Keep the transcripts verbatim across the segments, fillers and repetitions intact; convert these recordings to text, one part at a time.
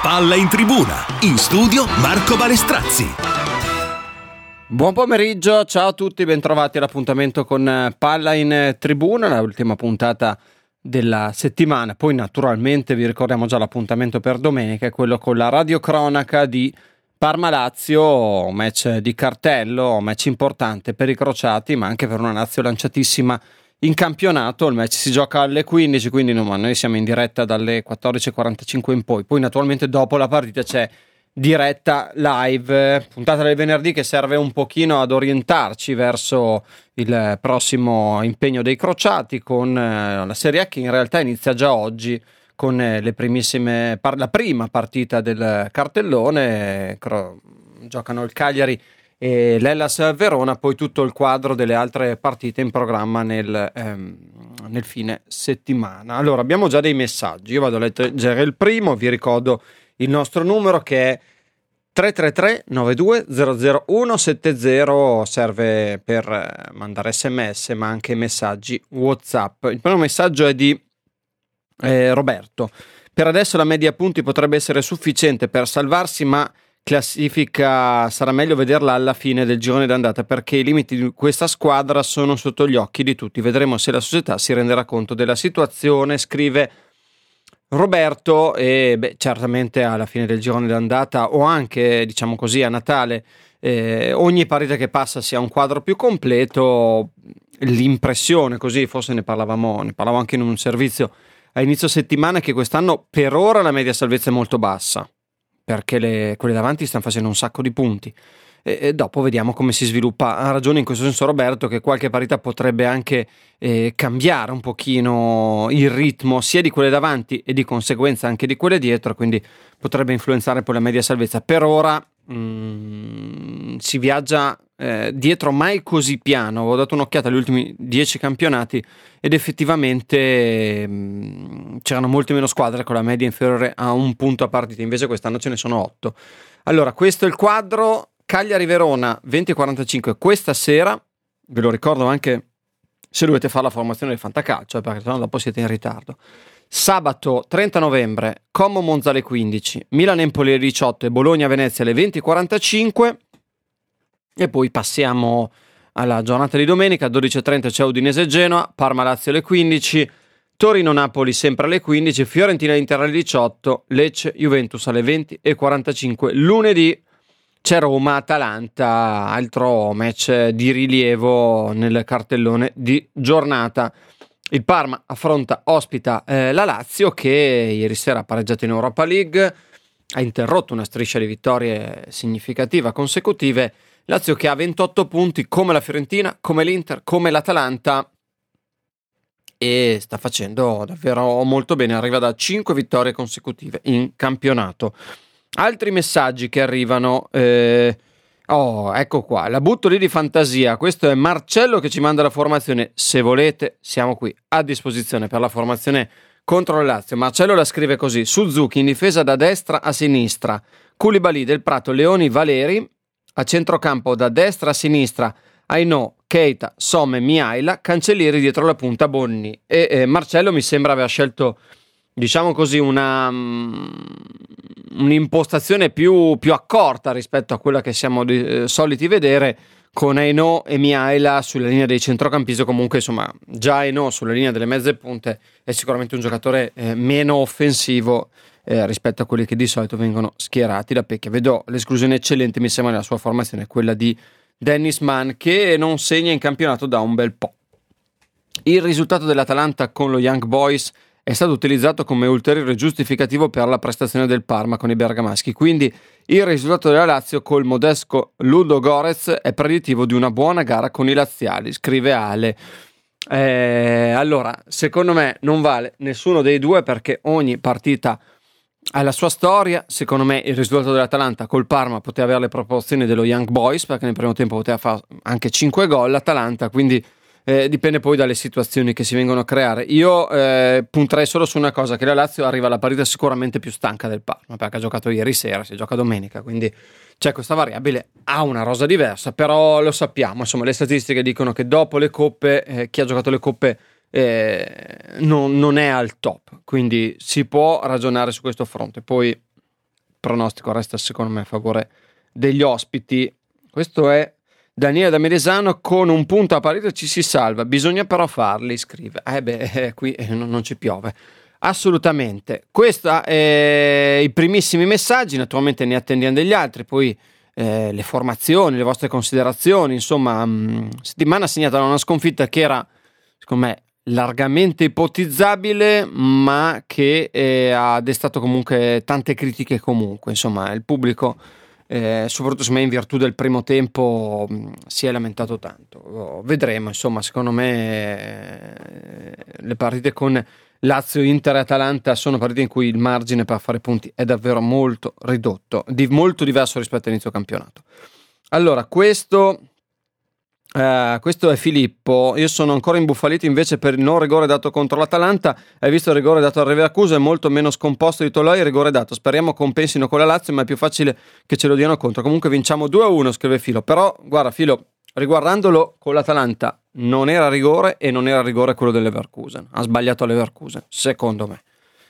Palla in tribuna, in studio Marco Balestrazzi. Buon pomeriggio, ciao a tutti, bentrovati all'appuntamento con Palla in tribuna, l'ultima puntata della settimana. Poi naturalmente vi ricordiamo già l'appuntamento per domenica, è quello con la radiocronaca di Parma-Lazio, match di cartello, match importante per i crociati ma anche per una Lazio lanciatissima in campionato. Il match si gioca alle quindici, quindi no, ma noi siamo in diretta dalle quattordici e quarantacinque in poi. Poi naturalmente dopo la partita c'è diretta live, puntata del venerdì che serve un pochino ad orientarci verso il prossimo impegno dei crociati con eh, la Serie A che in realtà inizia già oggi con eh, le primissime par- la prima partita del cartellone. Cro- giocano il Cagliari e l'Hellas Verona, poi tutto il quadro delle altre partite in programma nel, ehm, nel fine settimana. Allora, abbiamo già dei messaggi, io vado a leggere il primo, vi ricordo il nostro numero che è tre tre tre nove due zero zero uno sette zero, serve per mandare sms ma anche messaggi WhatsApp. Il primo messaggio è di eh, Roberto. Per adesso la media punti potrebbe essere sufficiente per salvarsi, ma classifica sarà meglio vederla alla fine del girone d'andata perché i limiti di questa squadra sono sotto gli occhi di tutti. Vedremo se la società si renderà conto della situazione, scrive Roberto. E beh, certamente alla fine del girone d'andata o anche diciamo così a Natale eh, ogni partita che passa sia un quadro più completo. L'impressione, così forse ne parlavamo ne parlavo anche in un servizio a inizio settimana, è che quest'anno per ora la media salvezza è molto bassa perché le, quelle davanti stanno facendo un sacco di punti e, e dopo vediamo come si sviluppa. Ha ragione in questo senso Roberto che qualche partita potrebbe anche eh, cambiare un pochino il ritmo sia di quelle davanti e di conseguenza anche di quelle dietro, quindi potrebbe influenzare poi la media salvezza. Per ora mm, si viaggia eh, dietro mai così piano. Ho dato un'occhiata agli ultimi dieci campionati ed effettivamente mh, c'erano molte meno squadre con la media inferiore a un punto a partita, invece quest'anno ce ne sono otto. Allora, questo è il quadro. Cagliari-Verona venti e quarantacinque questa sera, ve lo ricordo anche se dovete fare la formazione del fantacalcio, perché sennò dopo siete in ritardo. Sabato trenta novembre Como-Monza alle quindici, Milan-Empoli alle diciotto e Bologna-Venezia alle venti e quarantacinque. E poi passiamo alla giornata di domenica, dodici e trenta c'è Udinese-Genoa, Parma-Lazio alle quindici, Torino-Napoli sempre alle quindici, Fiorentina-Inter alle diciotto, Lecce-Juventus alle venti e quarantacinque. Lunedì c'è Roma-Atalanta, altro match di rilievo nel cartellone di giornata. Il Parma affronta, ospita eh, la Lazio che ieri sera ha pareggiato in Europa League, ha interrotto una striscia di vittorie significativa consecutive. Lazio che ha ventotto punti come la Fiorentina, come l'Inter, come l'Atalanta e sta facendo davvero molto bene, arriva da cinque vittorie consecutive in campionato. Altri messaggi che arrivano, eh... oh ecco qua, la butto lì di fantasia, questo è Marcello che ci manda la formazione, se volete siamo qui a disposizione per la formazione contro il Lazio. Marcello la scrive così: Suzuki in difesa da destra a sinistra, Koulibaly, Del Prato, Leoni, Valeri, a centrocampo da destra a sinistra Ainò, Keita, Somme, Mihaila, Cancellieri dietro la punta Bonni. E eh, Marcello mi sembra aver scelto, diciamo così, una um, un'impostazione più, più accorta rispetto a quella che siamo di, eh, soliti vedere, con Ainò e Mihaila sulla linea dei centrocampisti. Comunque insomma già Ainò sulla linea delle mezze punte è sicuramente un giocatore eh, meno offensivo Eh, rispetto a quelli che di solito vengono schierati da Pecchia. Vedo l'esclusione eccellente, mi sembra, nella sua formazione, quella di Dennis Mann, che non segna in campionato da un bel po'. Il risultato dell'Atalanta con lo Young Boys è stato utilizzato come ulteriore giustificativo per la prestazione del Parma con i bergamaschi, quindi il risultato della Lazio col modesco Ludo Gorez è predittivo di una buona gara con i laziali, scrive Ale. Eh, allora, secondo me non vale nessuno dei due perché ogni partita ha la sua storia. Secondo me il risultato dell'Atalanta col Parma poteva avere le proporzioni dello Young Boys perché nel primo tempo poteva fare anche cinque gol l'Atalanta, quindi eh, dipende poi dalle situazioni che si vengono a creare. Io eh, punterei solo su una cosa, che la Lazio arriva alla partita sicuramente più stanca del Parma perché ha giocato ieri sera, si gioca domenica, quindi c'è questa variabile, ha una rosa diversa, però lo sappiamo, insomma le statistiche dicono che dopo le coppe eh, chi ha giocato le coppe Eh, non, non è al top, quindi si può ragionare su questo fronte. Poi pronostico resta secondo me a favore degli ospiti. Questo è Daniele da Medesano: con un punto a partita ci si salva, bisogna però farli, scrive. Eh beh, eh, qui eh, non, non ci piove. Assolutamente. Questi eh, i primissimi messaggi, naturalmente ne attendiamo degli altri, poi eh, le formazioni, le vostre considerazioni, insomma, mh, settimana segnata da una sconfitta che era, secondo me, largamente ipotizzabile, ma che eh, ha destato comunque tante critiche comunque, insomma, il pubblico Eh, soprattutto secondo me in virtù del primo tempo mh, si è lamentato tanto. Oh, vedremo, insomma, secondo me eh, le partite con Lazio, Inter e Atalanta sono partite in cui il margine per fare punti è davvero molto ridotto, di molto diverso rispetto all'inizio campionato. Allora, questo Uh, questo è Filippo: io sono ancora imbufalito invece per il non rigore dato contro l'Atalanta. Hai visto il rigore dato al Leverkusen? È molto meno scomposto di Toloi il rigore dato. Speriamo compensino con la Lazio, ma è più facile che ce lo diano contro. Comunque vinciamo due a uno, scrive Filo. Però guarda Filo, riguardandolo con l'Atalanta non era rigore, e non era rigore quello del Leverkusen. Ha sbagliato a Leverkusen, secondo me,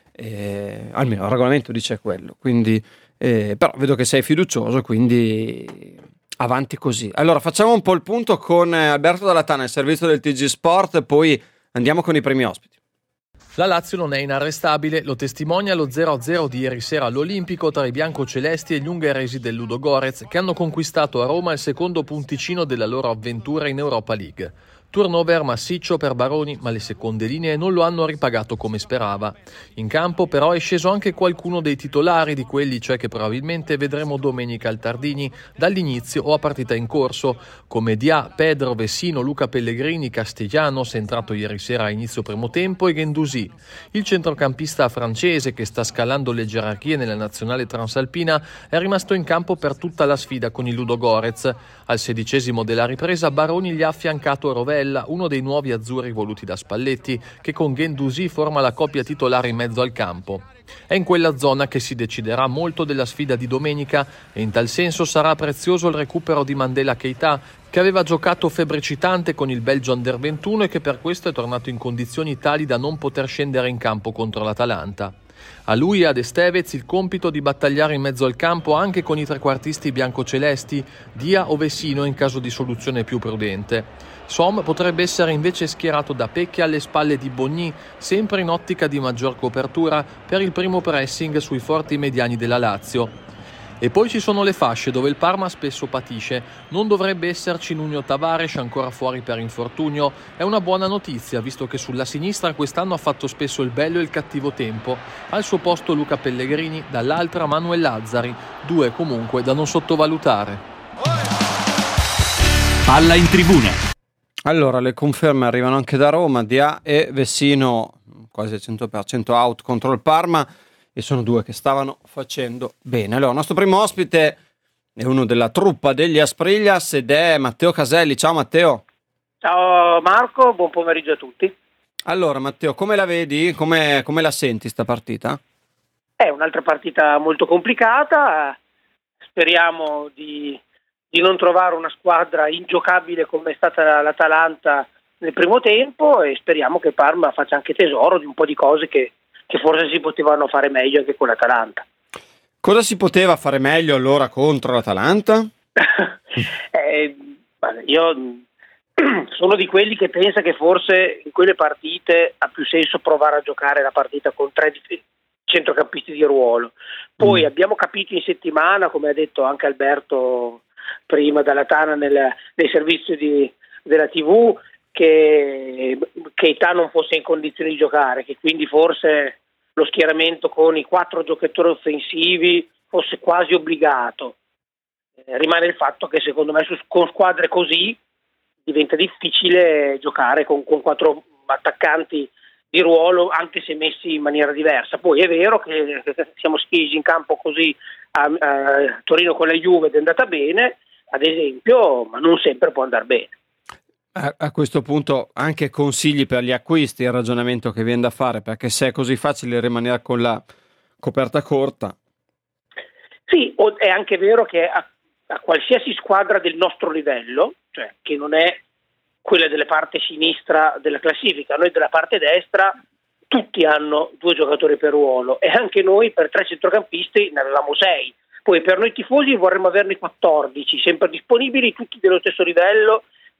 eh, almeno il regolamento dice quello. Quindi eh, però vedo che sei fiducioso, quindi avanti così. Allora facciamo un po' il punto con Alberto Dalla Tana, il servizio del T G Sport, poi andiamo con i primi ospiti. La Lazio non è inarrestabile, lo testimonia lo zero a zero di ieri sera all'Olimpico tra i biancocelesti e gli ungheresi del Ludogorets, che hanno conquistato a Roma il secondo punticino della loro avventura in Europa League. Turnover massiccio per Baroni, ma le seconde linee non lo hanno ripagato come sperava. In campo però è sceso anche qualcuno dei titolari, di quelli cioè che probabilmente vedremo domenica al Tardini dall'inizio o a partita in corso, come Dia, Pedro, Vessino, Luca Pellegrini, Castellanos, entrato ieri sera a inizio primo tempo, e Guendouzi. Il centrocampista francese, che sta scalando le gerarchie nella nazionale transalpina, è rimasto in campo per tutta la sfida con il Ludogorets. Al sedicesimo della ripresa Baroni gli ha affiancato Rovella, uno dei nuovi azzurri voluti da Spalletti, che con Guendouzi forma la coppia titolare in mezzo al campo. È in quella zona che si deciderà molto della sfida di domenica, e in tal senso sarà prezioso il recupero di Mandela Keita, che aveva giocato febbricitante con il Belgio Under ventuno e che per questo è tornato in condizioni tali da non poter scendere in campo contro l'Atalanta. A lui e ad Estevez il compito di battagliare in mezzo al campo anche con i trequartisti biancocelesti, Dia o Vessino in caso di soluzione più prudente. Som potrebbe essere invece schierato da Pecchia alle spalle di Bogny, sempre in ottica di maggior copertura per il primo pressing sui forti mediani della Lazio. E poi ci sono le fasce dove il Parma spesso patisce. Non dovrebbe esserci Nuno Tavares, ancora fuori per infortunio. È una buona notizia, visto che sulla sinistra quest'anno ha fatto spesso il bello e il cattivo tempo. Al suo posto Luca Pellegrini, dall'altra Manuel Lazzari, due comunque da non sottovalutare. Palla in tribuna. Allora, le conferme arrivano anche da Roma. Dia e Vessino quasi al cento per cento out contro il Parma, e sono due che stavano facendo bene. Allora, il nostro primo ospite è uno della truppa degli Aspriglias ed è Matteo Caselli. Ciao Matteo. Ciao Marco, buon pomeriggio a tutti. Allora Matteo, come la vedi? Come, come la senti sta partita? È un'altra partita molto complicata, speriamo di, di non trovare una squadra ingiocabile come è stata l'Atalanta nel primo tempo, e speriamo che Parma faccia anche tesoro di un po' di cose che che forse si potevano fare meglio anche con l'Atalanta. Cosa si poteva fare meglio allora contro l'Atalanta? eh, io sono di quelli che pensa che forse in quelle partite ha più senso provare a giocare la partita con tre centrocampisti di ruolo. Poi mm. abbiamo capito in settimana, come ha detto anche Alberto prima dalla Tana nel, nei servizi di, della tivù, che Keita non fosse in condizioni di giocare, che quindi forse lo schieramento con i quattro giocatori offensivi fosse quasi obbligato. Eh, rimane il fatto che secondo me su, con squadre così diventa difficile giocare con, con quattro attaccanti di ruolo, anche se messi in maniera diversa. Poi è vero che siamo scesi in campo così a, a Torino con la Juve ed è andata bene, ad esempio, ma non sempre può andare bene. A questo punto anche consigli per gli acquisti, il ragionamento che viene da fare, perché se è così facile rimanere con la coperta corta. Sì, è anche vero che a, a qualsiasi squadra del nostro livello, cioè che non è quella della parte sinistra della classifica, noi della parte destra tutti hanno due giocatori per ruolo e anche noi per tre centrocampisti ne avevamo sei. Poi per noi tifosi vorremmo averne quattordici, sempre disponibili, tutti dello stesso livello,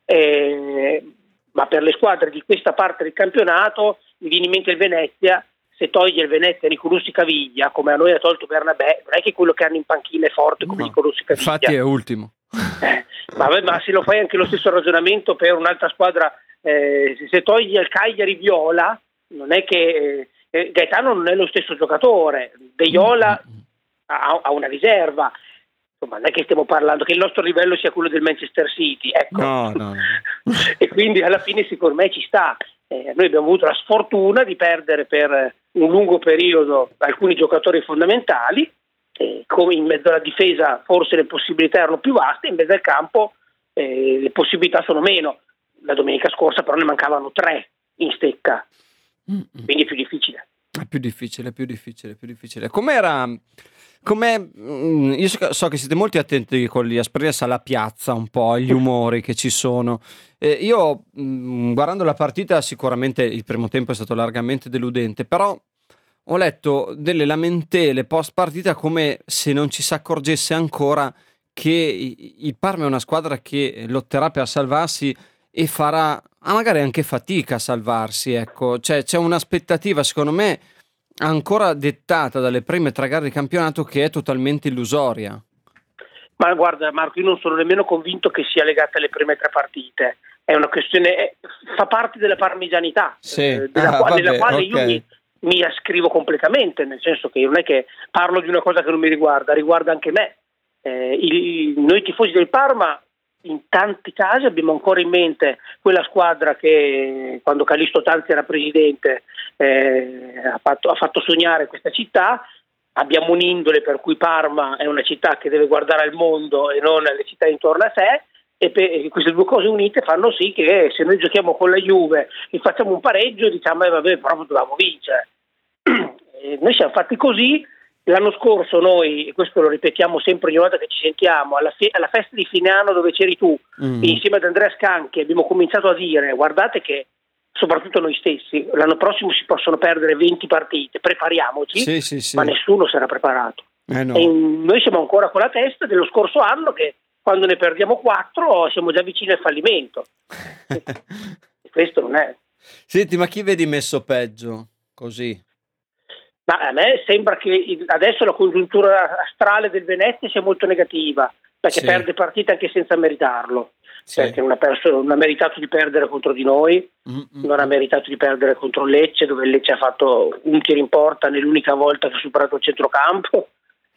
eh, ma per le squadre di questa parte del campionato mi viene in mente il Venezia. Se toglie il Venezia Nicolussi Caviglia, come a noi ha tolto Bernabé, non è che quello che hanno in panchina è forte come no, Nicolussi Caviglia. Infatti è ultimo. Eh, ma, ma se lo fai anche lo stesso ragionamento per un'altra squadra, eh, se togli il Cagliari Viola, non è che eh, Gaetano non è lo stesso giocatore, De Iola mm-hmm. ha, ha una riserva. Insomma, non è che stiamo parlando che il nostro livello sia quello del Manchester City, ecco. No, no, no. E quindi alla fine secondo me ci sta. Eh, noi abbiamo avuto la sfortuna di perdere per un lungo periodo alcuni giocatori fondamentali, eh, come in mezzo alla difesa forse le possibilità erano più vaste, in mezzo al campo eh, le possibilità sono meno. La domenica scorsa però ne mancavano tre in stecca, mm-hmm. quindi è più difficile. È più difficile, più difficile, più difficile. Com'era? Com'è, io so che siete molto attenti con gli Aspress alla piazza, un po' agli umori che ci sono. Eh, io mh, guardando la partita sicuramente il primo tempo è stato largamente deludente, però ho letto delle lamentele post partita come se non ci si accorgesse ancora che il Parma è una squadra che lotterà per salvarsi e farà ah, magari anche fatica a salvarsi, ecco. Cioè, c'è un'aspettativa secondo me ancora dettata dalle prime tre gare di campionato che è totalmente illusoria. Ma guarda Marco, io non sono nemmeno convinto che sia legata alle prime tre partite, è una questione, è, fa parte della parmigianità, sì. eh, della, ah, quale, vabbè, della quale okay. io mi, mi ascrivo completamente, nel senso che non è che parlo di una cosa che non mi riguarda, riguarda anche me. Eh, il, noi tifosi del Parma in tanti casi abbiamo ancora in mente quella squadra che quando Callisto Tanzi era presidente eh, ha, fatto, ha fatto sognare questa città. Abbiamo un'indole per cui Parma è una città che deve guardare al mondo e non alle città intorno a sé, e, per, e queste due cose unite fanno sì che se noi giochiamo con la Juve e facciamo un pareggio diciamo eh, vabbè proprio dovevamo vincere. E noi siamo fatti così. L'anno scorso noi, e questo lo ripetiamo sempre ogni volta che ci sentiamo, alla, fe- alla festa di fine anno dove c'eri tu, mm. insieme ad Andrea Scanchi, abbiamo cominciato a dire guardate che, soprattutto noi stessi, l'anno prossimo si possono perdere venti partite, prepariamoci, sì, sì, sì. ma nessuno si era preparato. Eh no. E noi siamo ancora con la testa dello scorso anno che quando ne perdiamo quattro siamo già vicini al fallimento. E questo non è. Senti, ma chi vedi messo peggio così? Ma a me sembra che adesso la congiuntura astrale del Venezia sia molto negativa, perché sì. perde partite anche senza meritarlo, sì. perché non ha, perso, non ha meritato di perdere contro di noi, Mm-mm. non ha meritato di perdere contro Lecce, dove Lecce ha fatto un tiro in porta nell'unica volta che ha superato il centrocampo,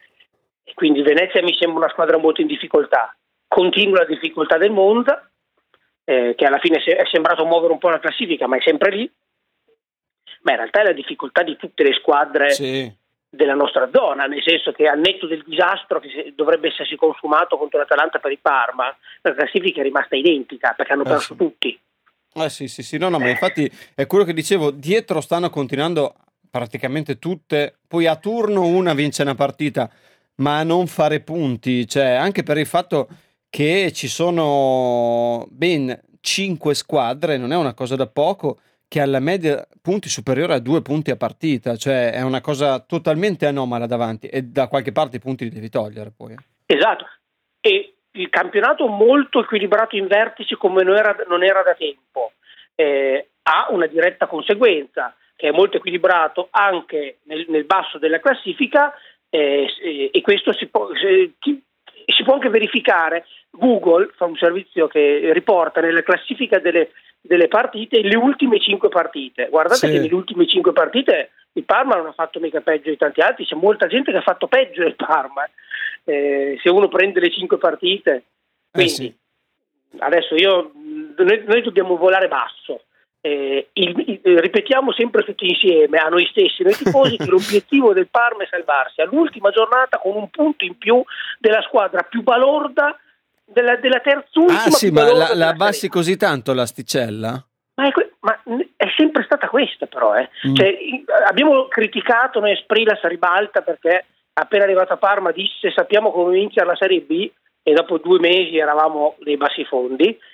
e quindi Venezia mi sembra una squadra molto in difficoltà. Continua la difficoltà del Monza, eh, che alla fine è sembrato muovere un po' la classifica, ma è sempre lì. Ma in realtà è la difficoltà di tutte le squadre sì. della nostra zona, nel senso che al netto del disastro che dovrebbe essersi consumato contro l'Atalanta per il Parma, la classifica è rimasta identica perché hanno eh perso sì. tutti. Eh sì, sì, sì, no, no, ma infatti è quello che dicevo, dietro stanno continuando praticamente tutte, poi a turno una vince una partita, ma a non fare punti, cioè anche per il fatto che ci sono ben cinque squadre, non è una cosa da poco, che alla media punti superiore a due punti a partita, cioè è una cosa totalmente anomala davanti e da qualche parte i punti li devi togliere poi. Esatto, e il campionato molto equilibrato in vertici come non era, non era da tempo, eh, ha una diretta conseguenza che è molto equilibrato anche nel, nel basso della classifica eh, e questo si può, si, si può anche verificare. Google fa un servizio che riporta nella classifica delle delle partite le ultime cinque partite. Guardate sì. che nelle ultime cinque partite il Parma non ha fatto mica peggio di tanti altri, c'è molta gente che ha fatto peggio del Parma eh, se uno prende le cinque partite. Quindi eh sì. adesso io noi, noi dobbiamo volare basso, eh, il, il, ripetiamo sempre tutti insieme a noi stessi, noi tifosi, che l'obiettivo del Parma è salvarsi all'ultima giornata con un punto in più della squadra più balorda Della, della terzultima. Ah sì, ma la, la abbassi così tanto l'asticella? Ma è, ma è sempre stata questa però eh. mm. cioè, abbiamo criticato noi Esprilla si ribalta perché appena arrivato a Parma disse sappiamo come vincere la Serie B e dopo due mesi eravamo nei bassi fondi.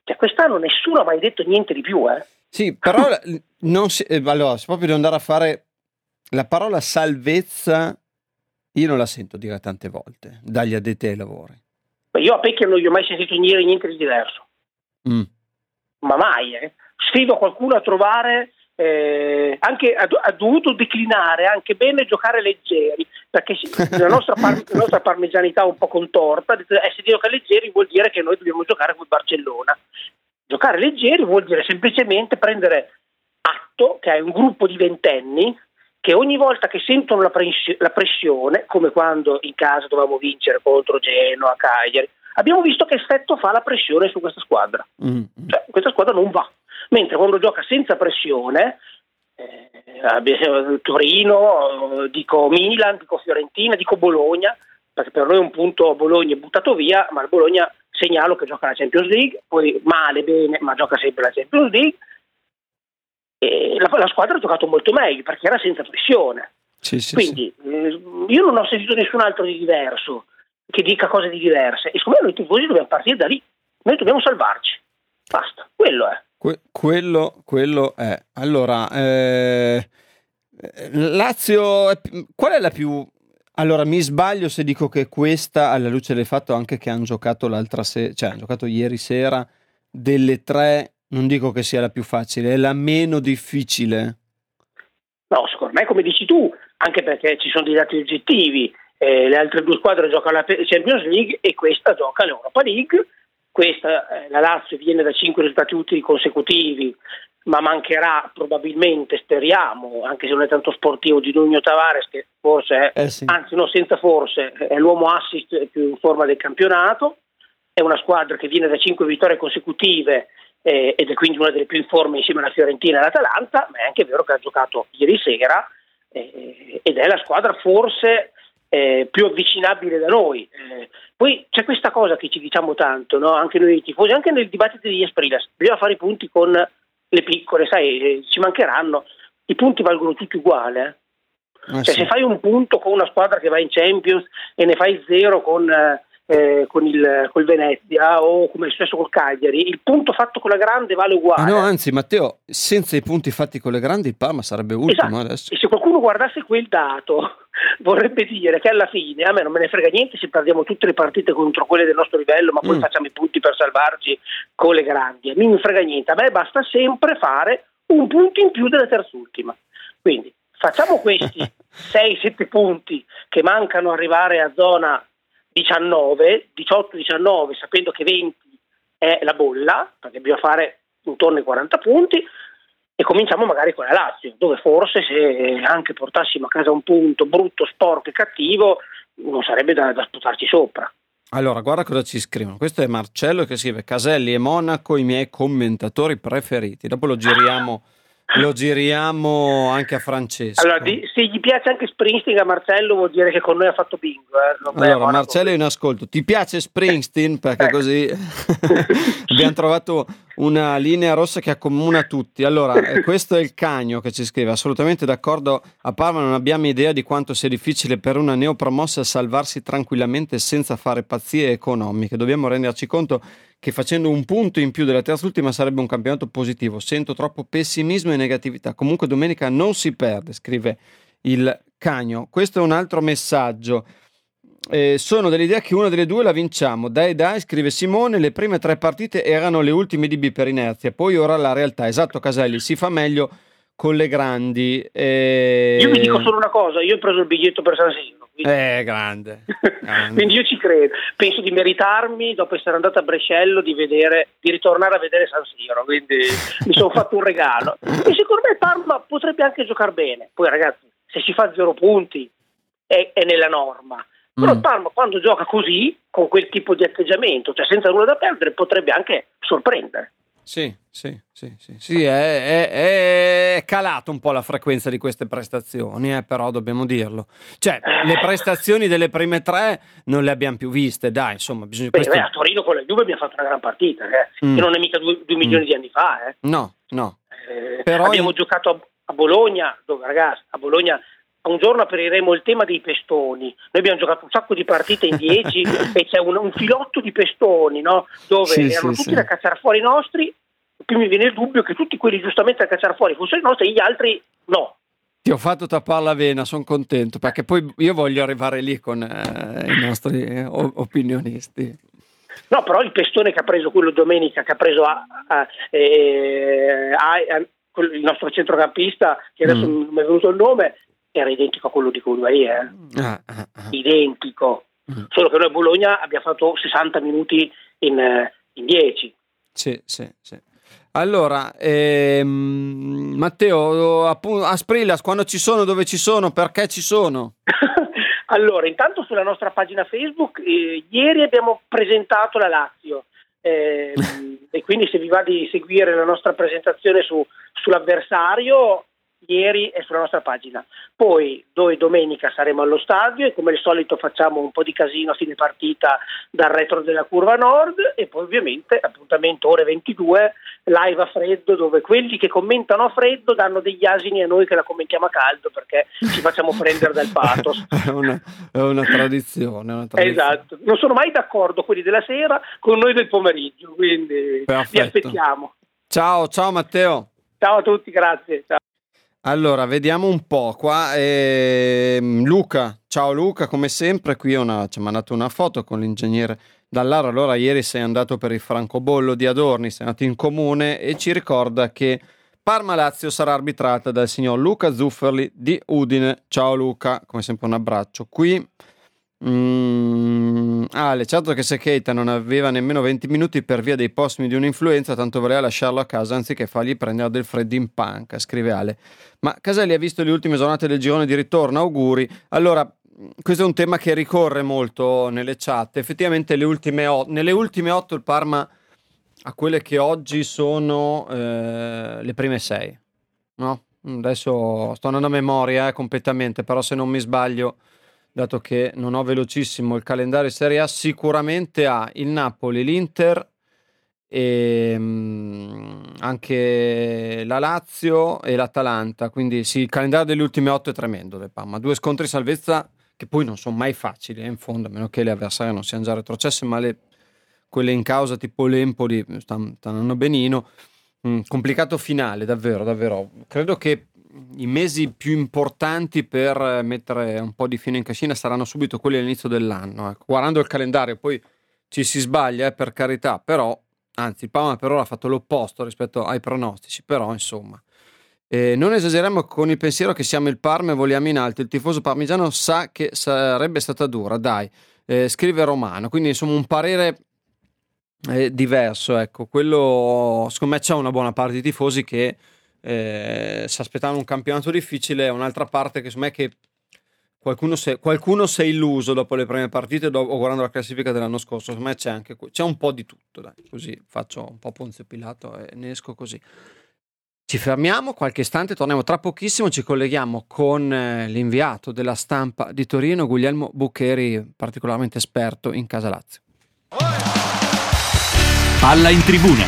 Cioè, quest'anno nessuno ha mai detto niente di più, eh. Sì, però non si, eh, allora, se proprio devo andare a fare la parola salvezza, io non la sento dire tante volte dagli addetti ai lavori. Io a Pecchia non gli ho mai sentito dire niente di diverso, mm. ma mai. Eh. Sfido qualcuno a trovare, eh, anche ha, ha dovuto declinare anche bene giocare leggeri, perché si, la, nostra par, la nostra parmigianità un po' contorta, eh, se gioca leggeri vuol dire che noi dobbiamo giocare come Barcellona. Giocare leggeri vuol dire semplicemente prendere atto che hai un gruppo di ventenni che ogni volta che sentono la, press- la pressione, come quando in casa dovevamo vincere contro Genoa, Cagliari, abbiamo visto che effetto fa la pressione su questa squadra. Mm. Cioè, questa squadra non va. Mentre quando gioca senza pressione, eh, Torino, dico Milan, dico Fiorentina, dico Bologna, perché per noi un punto a Bologna è buttato via, ma il Bologna segnalo che gioca la Champions League, poi male, bene, ma gioca sempre la Champions League. E la, la squadra ha giocato molto meglio perché era senza pressione. Sì, sì, quindi sì. Eh, io non ho sentito nessun altro di diverso che dica cose di diverse, e secondo me noi tifosi dobbiamo partire da lì, noi dobbiamo salvarci, basta, quello è que- quello, quello è allora eh, Lazio è, qual è la più, allora mi sbaglio se dico che questa, alla luce del fatto anche che hanno giocato l'altra sera, cioè hanno giocato ieri sera, delle tre non dico che sia la più facile, è la meno difficile? No, secondo me, come dici tu, anche perché ci sono dei dati oggettivi, eh, le altre due squadre giocano la Champions League e questa gioca l'Europa League. Questa, eh, la Lazio viene da cinque risultati utili consecutivi, ma mancherà probabilmente, speriamo, anche se non è tanto sportivo, di Nuno Tavares, che forse è, eh sì. anzi no, senza forse, è l'uomo assist più in forma del campionato. È una squadra che viene da cinque vittorie consecutive, Eh, ed è quindi una delle più in forma insieme alla Fiorentina e all'Atalanta, ma è anche vero che ha giocato ieri sera eh, ed è la squadra forse eh, più avvicinabile da noi. Eh, poi c'è questa cosa che ci diciamo tanto, no? Anche noi tifosi, anche nel dibattito degli Esprilas, bisogna fare i punti con le piccole, sai, eh, ci mancheranno, i punti valgono tutti uguali. Eh? Ah, cioè, sì. Se fai un punto con una squadra che va in Champions e ne fai zero con... Eh, Eh, con il col Venezia o come è successo col Cagliari, il punto fatto con la grande vale uguale. Ah no, anzi Matteo, senza i punti fatti con le grandi il Parma sarebbe ultimo. Esatto. Adesso. E se qualcuno guardasse quel dato vorrebbe dire che alla fine a me non me ne frega niente se perdiamo tutte le partite contro quelle del nostro livello, ma poi mm. facciamo i punti per salvarci con le grandi. A me non mi frega niente, a me basta sempre fare un punto in più della terzultima. Quindi facciamo questi sei sette punti che mancano arrivare a zona diciannove, diciotto diciannove, sapendo che venti è la bolla, perché bisogna fare intorno ai quaranta punti, e cominciamo magari con la Lazio, dove forse se anche portassimo a casa un punto brutto, sporco e cattivo, non sarebbe da, da sputarci sopra. Allora, guarda cosa ci scrivono. Questo è Marcello che scrive: Caselli e Monaco, i miei commentatori preferiti. Dopo lo giriamo... Lo giriamo anche a Francesco. Allora, di, se gli piace anche Springsteen a Marcello vuol dire che con noi ha fatto bingo. Eh? Allora, Marcello è in ascolto. Ti piace Springsteen? Perché ecco. Così abbiamo trovato una linea rossa che accomuna tutti. Allora, questo è il Cagno che ci scrive: assolutamente d'accordo, a Parma non abbiamo idea di quanto sia difficile per una neopromossa salvarsi tranquillamente senza fare pazzie economiche. Dobbiamo renderci conto che facendo un punto in più della terzultima sarebbe un campionato positivo. Sento troppo pessimismo e negatività. Comunque domenica non si perde, scrive il Cagno. Questo è un altro messaggio. Eh, sono dell'idea che una delle due la vinciamo. Dai dai, scrive Simone, le prime tre partite erano le ultime di B per inerzia, poi ora la realtà. Esatto, Caselli, si fa meglio con le grandi. Eh... Io vi dico solo una cosa, io ho preso il biglietto per San Siro. Quindi... Eh, grande. grande. Quindi io ci credo, penso di meritarmi, dopo essere andato a Brescello, di vedere, di ritornare a vedere San Siro, quindi mi sono fatto un regalo. E secondo me Parma potrebbe anche giocare bene. Poi ragazzi, se si fa zero punti è, è nella norma. Però il Parma quando gioca così, con quel tipo di atteggiamento, cioè senza nulla da perdere, potrebbe anche sorprendere. Sì, sì, sì, sì, sì è, è, è calato un po' la frequenza di queste prestazioni, eh, però dobbiamo dirlo. Cioè, le prestazioni delle prime tre non le abbiamo più viste, dai, insomma. Bisogna Beh, questi... beh, a Torino con la Juve abbiamo fatto una gran partita, eh, mm. che non è mica due, due milioni mm. di anni fa. Eh. No, no. Eh, però abbiamo in... giocato a, a Bologna, dove ragazzi, a Bologna un giorno apriremo il tema dei pestoni. Noi abbiamo giocato un sacco di partite in dieci e c'è un, un filotto di pestoni, no? Dove sì, erano sì, tutti sì. da cacciare fuori i nostri. Più mi viene il dubbio che tutti quelli giustamente da cacciare fuori fossero i nostri e gli altri no. Ti ho fatto tappare la vena, sono contento, perché poi io voglio arrivare lì con eh, i nostri eh, opinionisti. No, però il pestone che ha preso quello domenica, che ha preso a, a, eh, a, a, il nostro centrocampista, che adesso mm. non mi è venuto il nome, era identico a quello di Koulibaly, eh? ah, ah, ah. identico, mm. solo che noi a Bologna abbiamo fatto sessanta minuti in, in dieci. Sì, sì, sì. Allora, ehm, Matteo, appunto, a Sprillas, quando ci sono, dove ci sono, perché ci sono? Allora, intanto sulla nostra pagina Facebook, eh, ieri abbiamo presentato la Lazio, eh, e quindi se vi va di seguire la nostra presentazione su, sull'avversario, ieri è sulla nostra pagina. Poi noi domenica saremo allo stadio e come al solito facciamo un po' di casino a fine partita dal retro della curva nord, e poi ovviamente appuntamento ore ventidue live a freddo, dove quelli che commentano a freddo danno degli asini a noi che la commentiamo a caldo, perché ci facciamo prendere dal pathos. È una, è una tradizione, una tradizione. Esatto, non sono mai d'accordo quelli della sera con noi del pomeriggio, quindi perfetto. Vi aspettiamo. Ciao, ciao Matteo. Ciao a tutti, grazie. Ciao. Allora, vediamo un po' qua. Eh, Luca, ciao Luca, come sempre, qui una, ci ha mandato una foto con l'ingegnere Dall'Aro. Allora, ieri sei andato per il francobollo di Adorni, sei andato in comune e ci ricorda che Parma-Lazio sarà arbitrata dal signor Luca Zufferli di Udine. Ciao Luca, come sempre un abbraccio. Qui mm, Ale, certo che se Keita non aveva nemmeno venti minuti per via dei postumi di un'influenza, tanto voleva lasciarlo a casa anziché fargli prendere del freddo in panca, scrive Ale. Ma Caselli ha visto le ultime giornate del girone di ritorno, auguri. Allora, questo è un tema che ricorre molto nelle chat. Effettivamente le ultime o- nelle ultime otto il Parma a quelle che oggi sono eh, le prime sei, no? Adesso sto andando a memoria eh, completamente, però se non mi sbaglio, dato che non ho velocissimo il calendario Serie A, sicuramente ha il Napoli, l'Inter e mh, anche la Lazio e l'Atalanta, quindi sì, il calendario delle ultime otto è tremendo del Parma, due scontri salvezza che poi non sono mai facili eh, in fondo, a meno che le avversarie non siano già retrocesse, ma le, quelle in causa tipo l'Empoli stanno, stanno benino. Mm, complicato finale, davvero, davvero. Credo che i mesi più importanti per mettere un po' di fine in cascina saranno subito quelli all'inizio dell'anno. Ecco. Guardando il calendario, poi ci si sbaglia, eh, per carità, però, anzi, il Parma per ora ha fatto l'opposto rispetto ai pronostici, però, insomma. Eh, non esageriamo con il pensiero che siamo il Parma e vogliamo in alto. Il tifoso parmigiano sa che sarebbe stata dura, dai, eh, scrive Romano. Quindi, insomma, un parere eh, diverso, ecco. Quello, secondo me, c'è una buona parte di tifosi che Eh, si aspettavano un campionato difficile, un'altra parte che secondo me che qualcuno si è, qualcuno si è illuso dopo le prime partite dopo, o guardando la classifica dell'anno scorso. Secondo me c'è anche c'è un po' di tutto, dai, così faccio un po' Ponzio Pilato e ne esco così. Ci fermiamo qualche istante, torniamo tra pochissimo, ci colleghiamo con eh, l'inviato della stampa di Torino, Guglielmo Bucheri, particolarmente esperto in Casa Lazio. Palla in tribuna.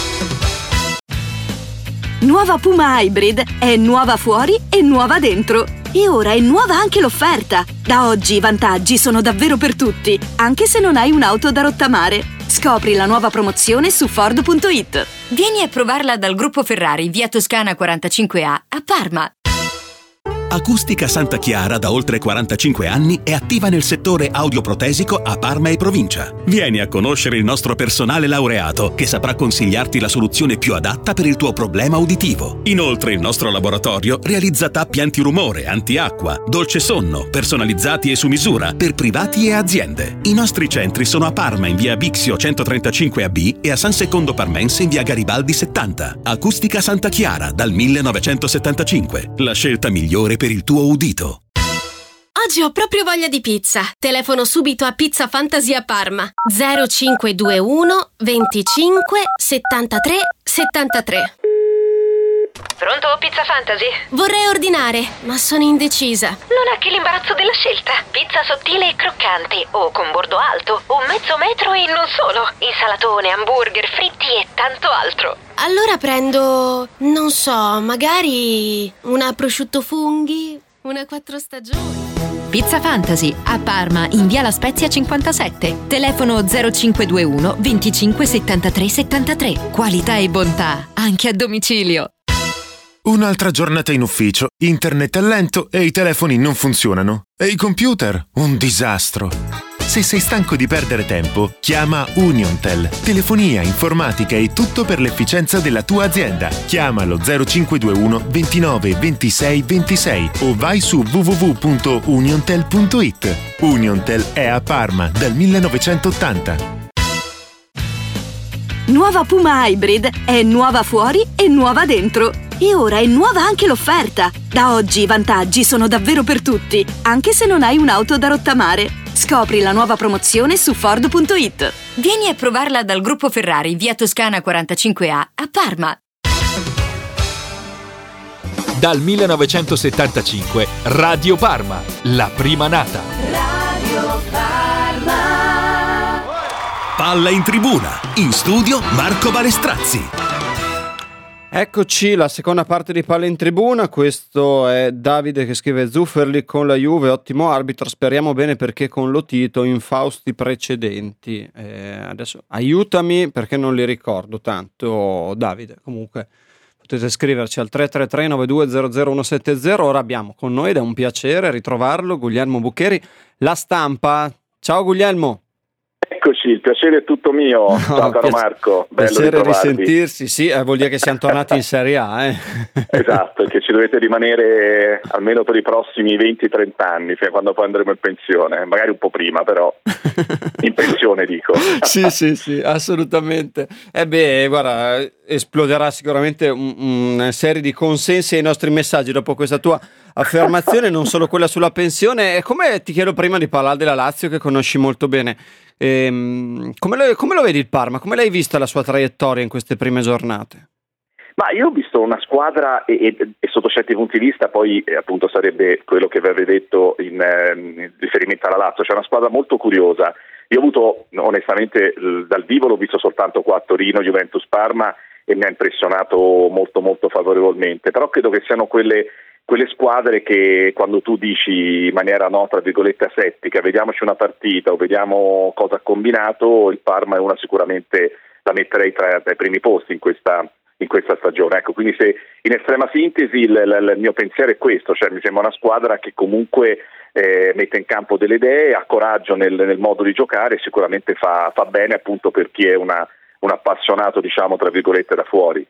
Nuova Puma Hybrid è nuova fuori e nuova dentro. E ora è nuova anche l'offerta. Da oggi i vantaggi sono davvero per tutti, anche se non hai un'auto da rottamare. Scopri la nuova promozione su Ford punto it. Vieni a provarla dal gruppo Ferrari, via Toscana quarantacinque A, a Parma. Acustica Santa Chiara da oltre quarantacinque anni è attiva nel settore audioprotesico a Parma e provincia. Vieni a conoscere il nostro personale laureato che saprà consigliarti la soluzione più adatta per il tuo problema uditivo. Inoltre il nostro laboratorio realizza tappi antirumore, antiacqua, dolce sonno, personalizzati e su misura per privati e aziende. I nostri centri sono a Parma in via Bixio centotrentacinque A B e a San Secondo Parmense in via Garibaldi settanta. Acustica Santa Chiara dal millenovecentosettantacinque. La scelta migliore per il tuo udito. Oggi ho proprio voglia di pizza. Telefono subito a Pizza Fantasia Parma. zero cinque due uno venticinque settantatré settantatré. Pronto, Pizza Fantasy? Vorrei ordinare, ma sono indecisa. Non ha che l'imbarazzo della scelta. Pizza sottile e croccante, o con bordo alto, o mezzo metro e non solo. Insalatone, hamburger, fritti e tanto altro. Allora prendo, non so, magari una prosciutto funghi, una quattro stagioni. Pizza Fantasy a Parma in via La Spezia cinquantasette. Telefono zero cinque due uno venticinque settantatré settantatré. Qualità e bontà anche a domicilio. Un'altra giornata in ufficio, internet è lento e i telefoni non funzionano. E i computer? Un disastro. Se sei stanco di perdere tempo, chiama Uniontel. Telefonia, informatica e tutto per l'efficienza della tua azienda. Chiamalo zero cinque due uno ventinove ventisei ventisei o vai su w w w punto uniontel punto i t. Uniontel è a Parma dal millenovecentottanta. Nuova Puma Hybrid è nuova fuori e nuova dentro. E ora è nuova anche l'offerta. Da oggi i vantaggi sono davvero per tutti, anche se non hai un'auto da rottamare. Scopri la nuova promozione su ford punto i t. Vieni a provarla dal gruppo Ferrari, via Toscana quarantacinque A a Parma. Dal millenovecentosettantacinque Radio Parma, la prima nata. Radio Parma. Palla in tribuna, in studio Marco Balestrazzi. Eccoci, la seconda parte di Palla in Tribuna. Questo è Davide che scrive: Zufferli con la Juve, ottimo arbitro, speriamo bene perché con Lotito infausti precedenti. Eh, adesso aiutami perché non li ricordo tanto, Davide. Comunque potete scriverci al tre tre tre nove due zero zero uno sette zero. Ora abbiamo con noi, ed è un piacere ritrovarlo, Guglielmo Buccheri, La Stampa. Ciao Guglielmo. Eccoci, il piacere è tutto mio. No, ciao caro Marco, bello piacere ritrovarvi. risentirsi, sì, eh, vuol dire che siamo tornati in Serie A. Eh. Esatto, che ci dovete rimanere almeno per i prossimi venti trenta anni, fino a quando poi andremo in pensione, magari un po' prima però, in pensione dico. Sì, sì, sì, assolutamente. E eh beh, guarda, esploderà sicuramente un, una serie di consensi ai nostri messaggi dopo questa tua affermazione, non solo quella sulla pensione. E come ti chiedo prima di parlare della Lazio, che conosci molto bene, ehm, come, lo, come lo vedi il Parma? Come l'hai vista la sua traiettoria in queste prime giornate? Ma io ho visto una squadra e, e, e sotto certi punti di vista poi eh, appunto sarebbe quello che avevi detto in, eh, in riferimento alla Lazio, cioè una squadra molto curiosa. Io ho avuto onestamente l- dal vivo l'ho visto soltanto qua a Torino, Juventus Parma, e mi ha impressionato molto molto favorevolmente, però credo che siano quelle quelle squadre che quando tu dici in maniera no, tra virgolette asettica, vediamoci una partita o vediamo cosa ha combinato, il Parma è una sicuramente, la metterei tra, tra i primi posti in questa, in questa stagione. Ecco, quindi se in estrema sintesi il, il, il mio pensiero è questo, cioè mi sembra una squadra che comunque eh, mette in campo delle idee, ha coraggio nel, nel modo di giocare e sicuramente fa, fa bene appunto per chi è una, un appassionato, diciamo, tra virgolette da fuori.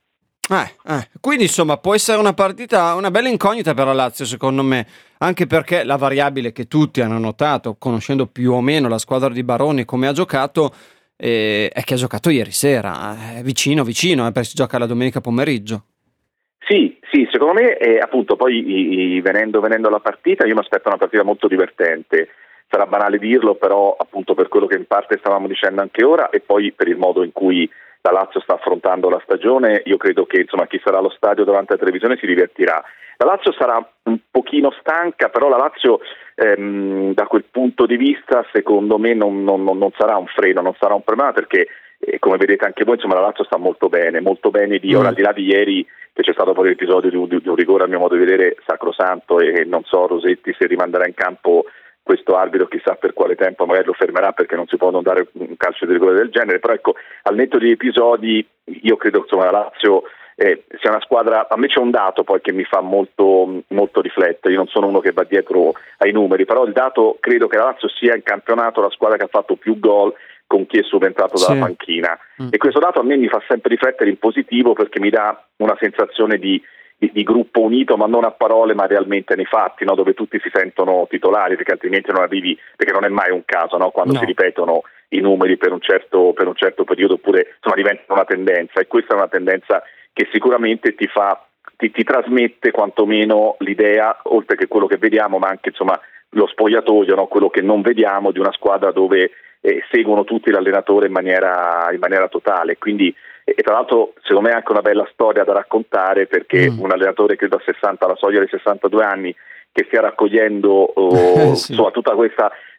Eh, eh. Quindi insomma può essere una partita, una bella incognita per la Lazio secondo me, anche perché la variabile che tutti hanno notato, conoscendo più o meno la squadra di Baroni come ha giocato, eh, è che ha giocato ieri sera, è vicino vicino, eh, perché si gioca la domenica pomeriggio. Sì, sì, secondo me eh, appunto poi i, i, venendo, venendo alla partita io mi aspetto una partita molto divertente, sarà banale dirlo, però appunto per quello che in parte stavamo dicendo anche ora e poi per il modo in cui la Lazio sta affrontando la stagione, io credo che insomma chi sarà allo stadio davanti alla televisione si divertirà. La Lazio sarà un pochino stanca, però la Lazio ehm, da quel punto di vista secondo me non, non, non sarà un freno, non sarà un problema perché eh, come vedete anche voi insomma la Lazio sta molto bene, molto bene di ora, al di là di ieri che c'è stato poi l'episodio di un, di un rigore a mio modo di vedere sacrosanto e non so Rosetti se rimanderà in campo questo arbitro chissà per quale tempo magari lo fermerà perché non si può non dare un calcio di rigore del genere, però ecco al netto degli episodi io credo insomma la Lazio eh, sia una squadra, a me c'è un dato poi che mi fa molto, molto riflettere, io non sono uno che va dietro ai numeri, però il dato credo che la Lazio sia in campionato la squadra che ha fatto più gol con chi è subentrato dalla sì. panchina mm. e questo dato a me mi fa sempre riflettere in positivo perché mi dà una sensazione di Di, di gruppo unito, ma non a parole ma realmente nei fatti, no? Dove tutti si sentono titolari perché altrimenti non arrivi, perché non è mai un caso, no? Quando no. si ripetono i numeri per un certo per un certo periodo oppure insomma diventa una tendenza e questa è una tendenza che sicuramente ti fa ti, ti trasmette quantomeno l'idea, oltre che quello che vediamo ma anche insomma lo spogliatoio, no? Quello che non vediamo di una squadra dove eh, seguono tutti l'allenatore in maniera in maniera totale, quindi e tra l'altro secondo me è anche una bella storia da raccontare perché mm. un allenatore credo a sessanta, alla soglia dei sessantadue anni che stia raccogliendo oh, sì. insomma tutta questa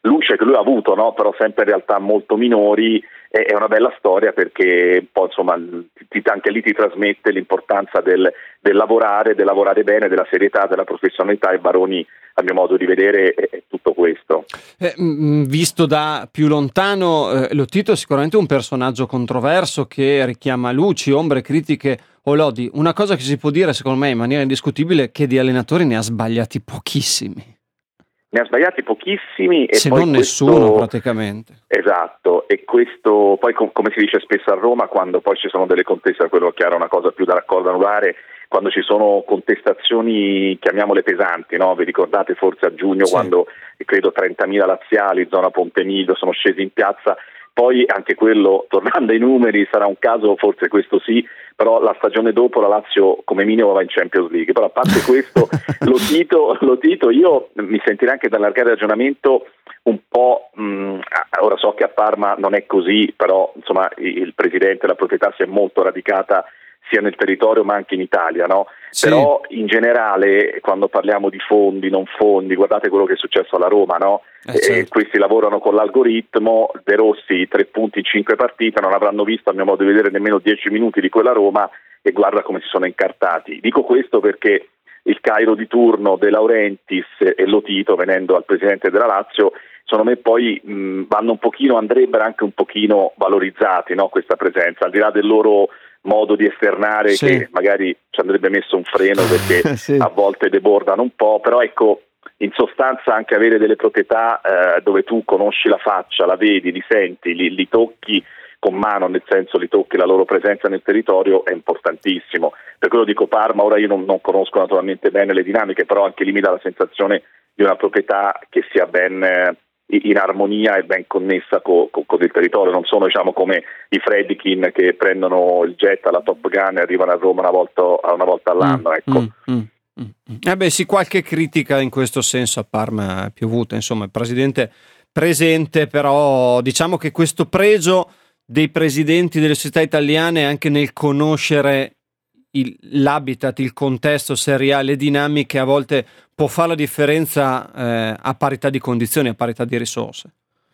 luce che lui ha avuto, no? Però sempre in realtà molto minori. È una bella storia perché un po', insomma, ti, anche lì ti trasmette l'importanza del, del lavorare, del lavorare bene, della serietà, della professionalità, e Baroni, a mio modo di vedere, è, è tutto questo. Eh, visto da più lontano, eh, Lotito è sicuramente un personaggio controverso che richiama luci, ombre, critiche o lodi. Una cosa che si può dire, secondo me, in maniera indiscutibile, è che di allenatori ne ha sbagliati pochissimi. Ne ha sbagliati pochissimi e se poi non questo, nessuno praticamente. Esatto, e questo poi com- come si dice spesso a Roma, quando poi ci sono delle contestazioni, quello che era una cosa più da raccordo anulare, quando ci sono contestazioni, chiamiamole pesanti, no? Vi ricordate forse a giugno, sì, quando credo trentamila laziali, zona Ponte Milvio, sono scesi in piazza. Poi anche quello, tornando ai numeri, sarà un caso, forse questo sì, però la stagione dopo la Lazio come minimo va in Champions League. Però a parte questo, lo Tito, lo Tito, io mi sentirei anche da allargare il ragionamento un po', mh, ora so che a Parma non è così, però insomma il presidente, la proprietà si è molto radicata sia nel territorio ma anche in Italia, no? Sì. Però in generale quando parliamo di fondi, non fondi, guardate quello che è successo alla Roma, no? Eh, certo. E questi lavorano con l'algoritmo, De Rossi tre punti in cinque partite, non avranno visto a mio modo di vedere nemmeno dieci minuti di quella Roma e guarda come si sono incartati. Dico questo perché il Cairo di turno De Laurentiis e Lotito, venendo al presidente della Lazio, secondo me poi mh, vanno un pochino, andrebbero anche un pochino valorizzati, no? Questa presenza, al di là del loro modo di esternare, sì, che magari ci andrebbe messo un freno perché sì, a volte debordano un po', però ecco, in sostanza anche avere delle proprietà eh, dove tu conosci la faccia, la vedi, li senti, li, li tocchi con mano, nel senso li tocchi la loro presenza nel territorio, è importantissimo. Per quello dico Parma, ora io non, non conosco naturalmente bene le dinamiche, però anche lì mi dà la sensazione di una proprietà che sia ben eh, in armonia e ben connessa con co, co il territorio, non sono diciamo come i Fredkin che prendono il jet alla Top Gun e arrivano a Roma una volta, una volta all'anno, mm, ecco. Mm, mm, mm. Eh beh sì, qualche critica in questo senso a Parma è piovuta, insomma il presidente presente, però diciamo che questo pregio dei presidenti delle società italiane anche nel conoscere il, l'habitat, il contesto seriale, le dinamiche, a volte può fare la differenza eh, a parità di condizioni, a parità di risorse.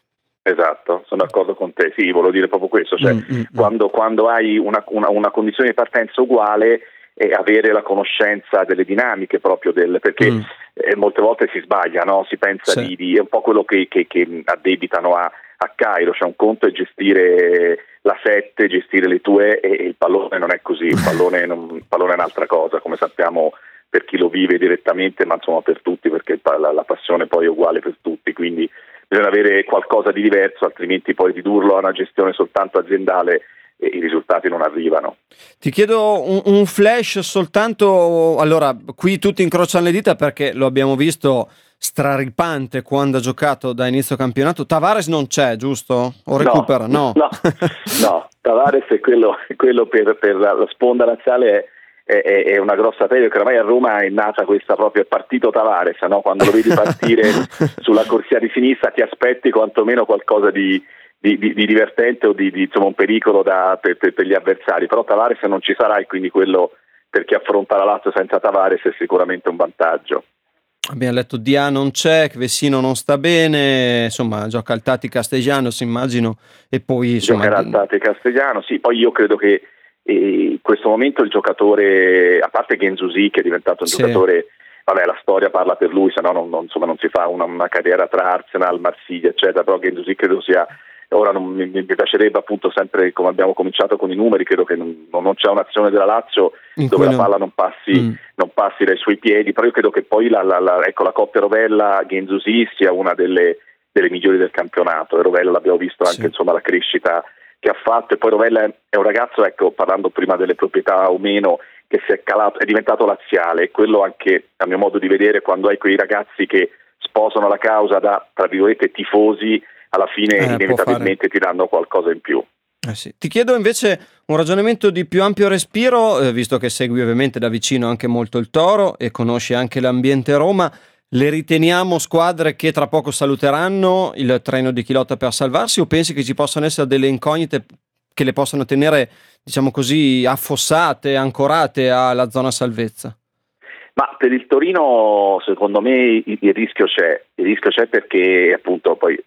Esatto, sono d'accordo con te, sì, volevo dire proprio questo, cioè mm, mm, quando, quando hai una, una, una condizione di partenza uguale e avere la conoscenza delle dinamiche proprio del, perché mm. eh, molte volte si sbaglia, no? Si pensa sì. di, di, è un po' quello che, che, che addebitano a, a Cairo, cioè un conto è gestire la sette, gestire le tue e, e il pallone non è così, il pallone, non, il pallone è un'altra cosa, come sappiamo per chi lo vive direttamente, ma insomma per tutti, perché la, la passione poi è uguale per tutti, quindi bisogna avere qualcosa di diverso, altrimenti poi ridurlo a una gestione soltanto aziendale e i risultati non arrivano. Ti chiedo un, un flash soltanto, allora qui tutti incrociano le dita perché lo abbiamo visto straripante quando ha giocato da inizio campionato. Tavares non c'è, giusto? O recupera? No, no, no, no. Tavares è quello, quello per, per la sponda laziale è, è, è una grossa pelle, perché ormai a Roma è nata questa proprio partito Tavares, no? Quando lo vedi partire sulla corsia di sinistra ti aspetti quantomeno qualcosa di Di, di, di divertente o di, di insomma un pericolo da, per, per, per gli avversari, però Tavares non ci sarà e quindi quello per chi affronta la Lazio senza Tavares è sicuramente un vantaggio. Abbiamo letto Dia non c'è, Vecino non sta bene, insomma gioca al Tati Castellanos immagino e poi insomma giocherà al Tati Castellanos, sì, poi io credo che eh, in questo momento il giocatore, a parte Guendouzi che è diventato un sì. giocatore, vabbè la storia parla per lui, se no non, non, insomma, non si fa una, una carriera tra Arsenal, Marsiglia eccetera, però Guendouzi credo sia. Ora non, mi, mi piacerebbe appunto sempre come abbiamo cominciato con i numeri, credo che non, non c'è un'azione della Lazio in dove la palla non passi, mm. non passi dai suoi piedi, però io credo che poi la, la, la, ecco, la coppia Rovella-Guendouzi sia una delle, delle migliori del campionato e Rovella l'abbiamo visto anche sì. insomma la crescita che ha fatto e poi Rovella è un ragazzo, ecco parlando prima delle proprietà o meno, che si è calato, è diventato laziale e quello anche a mio modo di vedere quando hai quei ragazzi che sposano la causa da tra virgolette tifosi alla fine eh, inevitabilmente ti danno qualcosa in più. Eh sì. Ti chiedo invece un ragionamento di più ampio respiro, eh, visto che segui ovviamente da vicino anche molto il Toro e conosci anche l'ambiente Roma, le riteniamo squadre che tra poco saluteranno il treno di chi lotta per salvarsi o pensi che ci possano essere delle incognite che le possano tenere, diciamo così, affossate, ancorate alla zona salvezza? Ma per il Torino secondo me il, il rischio c'è, il rischio c'è perché appunto poi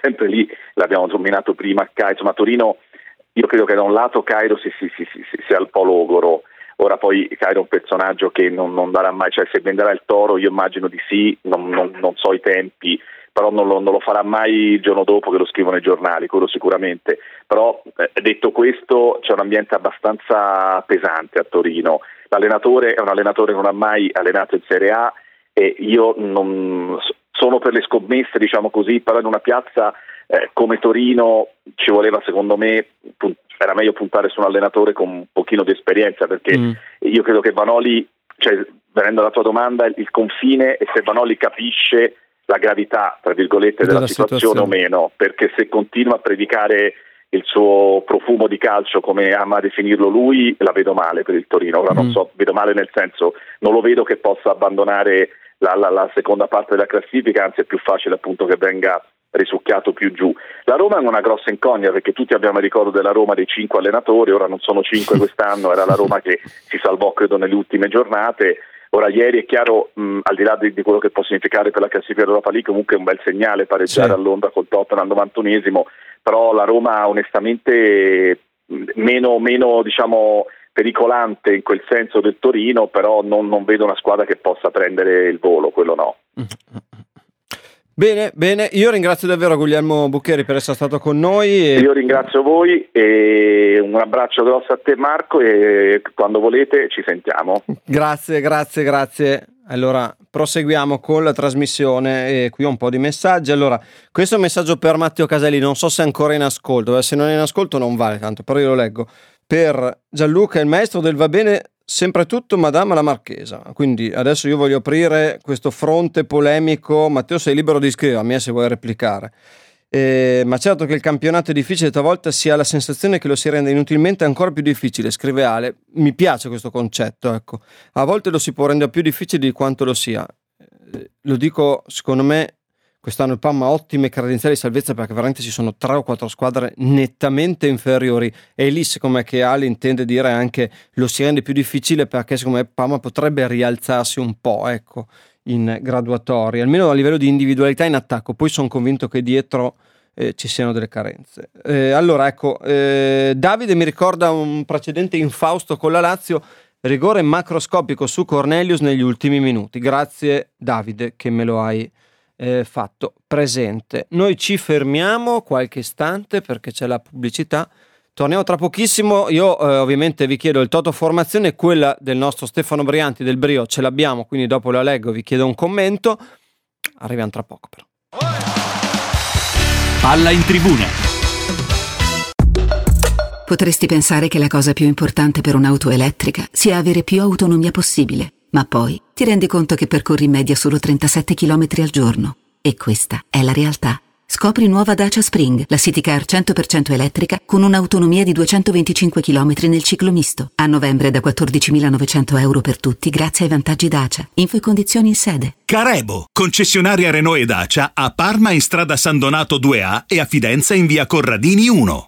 sempre lì, l'abbiamo nominato prima, insomma Torino, io credo che da un lato Cairo si, si, si, si, sia il po' logoro. Ora poi Cairo è un personaggio che non, non darà mai, cioè se venderà il Toro io immagino di sì, non, non, non so i tempi, però non lo, non lo farà mai il giorno dopo che lo scrivono i giornali, quello sicuramente. Però eh, detto questo c'è un ambiente abbastanza pesante a Torino, l'allenatore è un allenatore che non ha mai allenato in Serie A e io non sono per le scommesse, diciamo così, però in una piazza eh, come Torino ci voleva secondo me era meglio puntare su un allenatore con un pochino di esperienza, perché mm. io credo che Vanoli, cioè venendo alla tua domanda, il confine è se Vanoli capisce la gravità, tra virgolette, della, della situazione, situazione o meno, perché se continua a predicare il suo profumo di calcio come ama definirlo lui, la vedo male per il Torino. Ora mm. non so, vedo male nel senso, non lo vedo che possa abbandonare la, la, la seconda parte della classifica, anzi è più facile appunto che venga risucchiato più giù. La Roma è una grossa incognita, perché tutti abbiamo il ricordo della Roma dei cinque allenatori, ora non sono cinque quest'anno, era la Roma che si salvò credo nelle ultime giornate. Ora ieri è chiaro, mh, al di là di, di quello che può significare per la classifica dell'Europa League, comunque è un bel segnale pareggiare sì. a Londra col Tottenham al novantunesimo, però la Roma onestamente mh, meno, meno diciamo pericolante in quel senso del Torino, però non, non vedo una squadra che possa prendere il volo, quello no. Bene, bene, io ringrazio davvero Guglielmo Buccheri per essere stato con noi. E... Io ringrazio voi e un abbraccio grosso a te Marco e quando volete ci sentiamo. Grazie, grazie, grazie. Allora proseguiamo con la trasmissione e qui ho un po' di messaggi. Allora, questo è un messaggio per Matteo Caselli, non so se è ancora in ascolto, se non è in ascolto non vale tanto, però io lo leggo. Per Gianluca, il maestro del va bene sempre tutto, madama la marchesa. Quindi adesso io voglio aprire questo fronte polemico. Matteo, sei libero di iscrivermi se vuoi replicare. Eh, ma certo che il campionato è difficile, talvolta si ha la sensazione che lo si renda inutilmente ancora più difficile, scrive Ale. Mi piace questo concetto, ecco. A volte lo si può rendere più difficile di quanto lo sia. Eh, lo dico, secondo me quest'anno il Parma ha ottime credenziali di salvezza, perché veramente ci sono tre o quattro squadre nettamente inferiori, e lì secondo me che Ali intende dire anche lo si rende più difficile, perché secondo me Parma potrebbe rialzarsi un po', ecco, in graduatoria, almeno a livello di individualità in attacco. Poi sono convinto che dietro eh, ci siano delle carenze. Eh, allora ecco, eh, Davide mi ricorda un precedente infausto con la Lazio, rigore macroscopico su Cornelius negli ultimi minuti. Grazie Davide che me lo hai Eh, fatto presente. Noi ci fermiamo qualche istante perché c'è la pubblicità, torniamo tra pochissimo. Io eh, ovviamente vi chiedo il toto formazione, quella del nostro Stefano Brianti del Brio ce l'abbiamo, quindi dopo la leggo, vi chiedo un commento, arriviamo tra poco però. Palla in tribuna. Potresti pensare che la cosa più importante per un'auto elettrica sia avere più autonomia possibile, ma poi ti rendi conto che percorri in media solo trentasette chilometri al giorno. E questa è la realtà. Scopri nuova Dacia Spring, la city car cento per cento elettrica con un'autonomia di duecentoventicinque chilometri nel ciclo misto. A novembre da quattordicimilanovecento euro per tutti grazie ai vantaggi Dacia. Info e condizioni in sede. Carebo, concessionaria Renault e Dacia a Parma in strada San Donato due A e a Fidenza in via Corradini uno.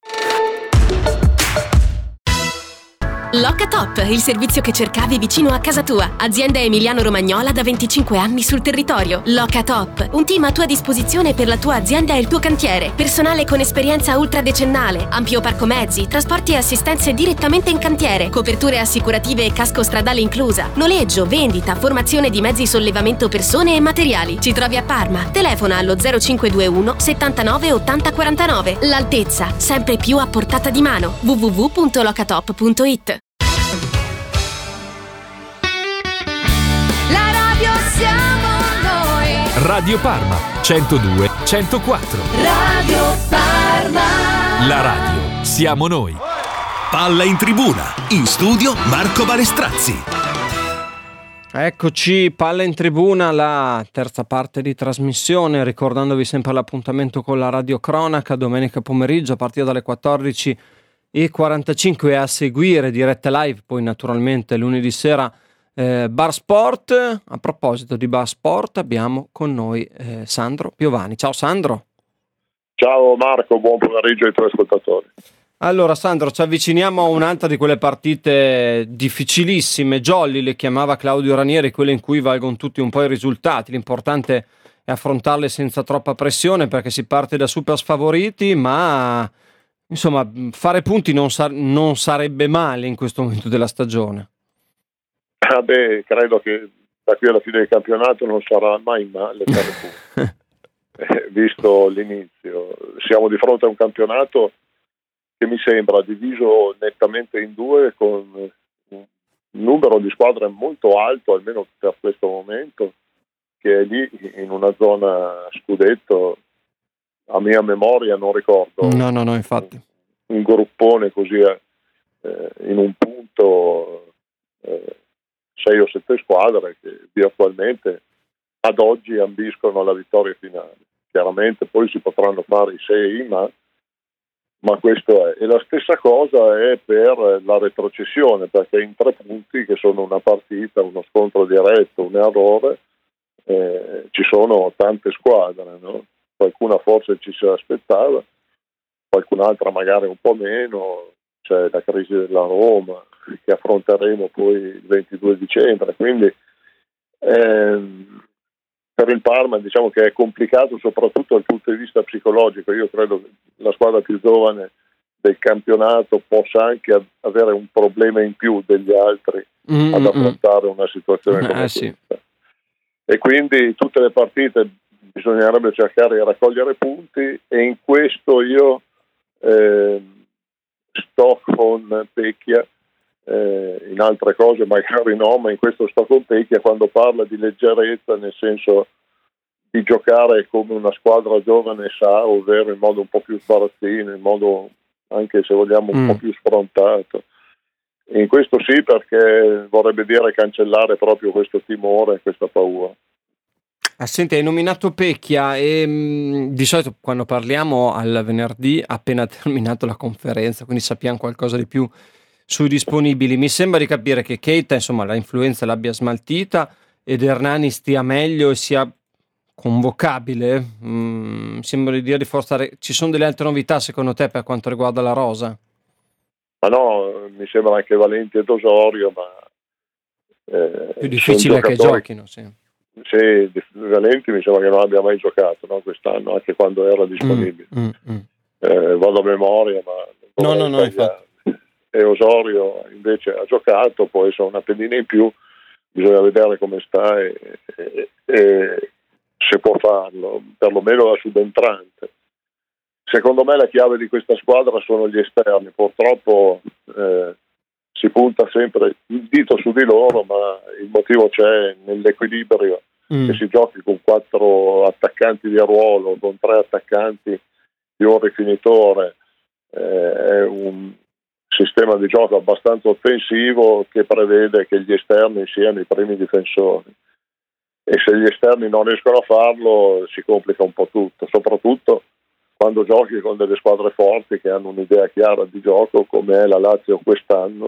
Locatop, il servizio che cercavi vicino a casa tua. Azienda emiliano-romagnola da venticinque anni sul territorio. Locatop, un team a tua disposizione per la tua azienda e il tuo cantiere. Personale con esperienza ultradecennale, ampio parco mezzi, trasporti e assistenze direttamente in cantiere, coperture assicurative e casco stradale inclusa, noleggio, vendita, formazione di mezzi sollevamento persone e materiali. Ci trovi a Parma. Telefona allo zero cinque due uno settantanove ottanta quarantanove. L'altezza, sempre più a portata di mano. w w w punto locatop punto it. Siamo noi. Radio Parma centodue centoquattro. Radio Parma. La radio siamo noi. Palla in tribuna. In studio Marco Balestrazzi. Eccoci, Palla in tribuna, la terza parte di trasmissione, ricordandovi sempre l'appuntamento con la Radio Cronaca domenica pomeriggio a partire dalle quattordici e quarantacinque, a seguire diretta live, poi naturalmente lunedì sera Eh, Bar Sport. A proposito di Bar Sport abbiamo con noi eh, Sandro Piovani. Ciao Sandro. Ciao Marco, buon pomeriggio ai tuoi ascoltatori. Allora Sandro, ci avviciniamo a un'altra di quelle partite difficilissime, jolly le chiamava Claudio Ranieri, quelle in cui valgono tutti un po' i risultati, l'importante e affrontarle senza troppa pressione, perché si parte da super sfavoriti, ma insomma fare punti non, sa- non sarebbe male in questo momento della stagione. Ah beh, credo che da qui alla fine del campionato non sarà mai male fare punti. eh, visto l'inizio, siamo di fronte a un campionato che mi sembra diviso nettamente in due, con un numero di squadre molto alto, almeno per questo momento, che è lì in una zona scudetto. A mia memoria non ricordo no no no infatti un, un gruppone così eh, in un punto eh, sei o sette squadre che virtualmente ad oggi ambiscono alla vittoria finale. Chiaramente poi si potranno fare i sei, ma ma questo è. E la stessa cosa è per la retrocessione, perché in tre punti, che sono una partita, uno scontro diretto, un errore, eh, ci sono tante squadre, no? Qualcuna forse ci si aspettava, qualcun'altra magari un po' meno. C'è la crisi della Roma che affronteremo poi il ventidue dicembre, quindi ehm, per il Parma diciamo che è complicato soprattutto dal punto di vista psicologico. Io credo che la squadra più giovane del campionato possa anche avere un problema in più degli altri mm-hmm. ad affrontare una situazione come eh, questa. Sì. E quindi tutte le partite bisognerebbe cercare di raccogliere punti, e in questo io eh, sto con Pecchia. Eh, in altre cose magari no, ma in questo sto con Pecchia quando parla di leggerezza, nel senso di giocare come una squadra giovane sa, ovvero in modo un po' più sbarazzino, in modo anche se vogliamo un mm. po' più sfrontato. E in questo sì, perché vorrebbe dire cancellare proprio questo timore, questa paura. Ah, senti, hai nominato Pecchia e mh, di solito quando parliamo al venerdì appena terminato la conferenza, quindi sappiamo qualcosa di più sui disponibili. Mi sembra di capire che Keita insomma la influenza l'abbia smaltita ed Hernani stia meglio e sia convocabile. Mm, sembra di dire di forzare. Ci sono delle altre novità secondo te per quanto riguarda la rosa? Ma no, mi sembra anche Valenti ed Osorio, ma eh, più difficile che giochino, sì. Sì, Valenti mi sembra che non abbia mai giocato, no, quest'anno, anche quando era disponibile. Mm, mm, mm. Eh, vado a memoria, ma no, no, no, infatti. E Osorio invece ha giocato, può essere una pedina in più, bisogna vedere come sta e, e, e se può farlo, perlomeno da subentrante. Secondo me la chiave di questa squadra sono gli esterni, purtroppo eh, si punta sempre il dito su di loro, ma il motivo c'è nell'equilibrio, mm. che si giochi con quattro attaccanti di ruolo, con tre attaccanti di un rifinitore, eh, è un sistema di gioco abbastanza offensivo che prevede che gli esterni siano i primi difensori, e se gli esterni non riescono a farlo si complica un po' tutto, soprattutto quando giochi con delle squadre forti che hanno un'idea chiara di gioco, come è la Lazio quest'anno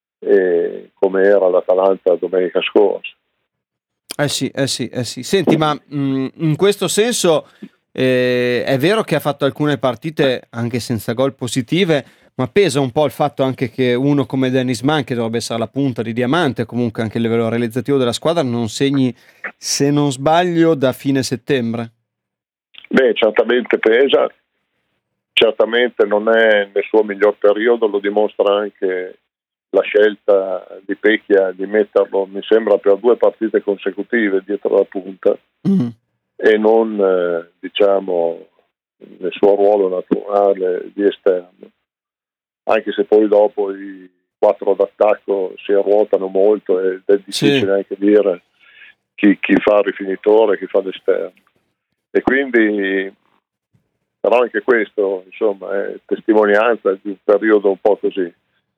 e come era l'Atalanta domenica scorsa. Eh sì, eh sì, eh sì. Senti, ma mh, in questo senso eh, è vero che ha fatto alcune partite anche senza gol positive, ma pesa un po' il fatto anche che uno come Dennis Mann, che dovrebbe essere la punta di diamante, comunque anche a livello realizzativo della squadra, non segni, se non sbaglio, da fine settembre. Beh, certamente pesa, certamente non è nel suo miglior periodo, lo dimostra anche la scelta di Pecchia di metterlo, mi sembra, per due partite consecutive dietro la punta, mm. e non, eh, diciamo, nel suo ruolo naturale di esterno. Anche se poi dopo i quattro d'attacco si ruotano molto ed è difficile sì. anche dire chi, chi fa il rifinitore, chi fa l'esterno. E quindi, però anche questo, insomma, è testimonianza di un periodo un po' così.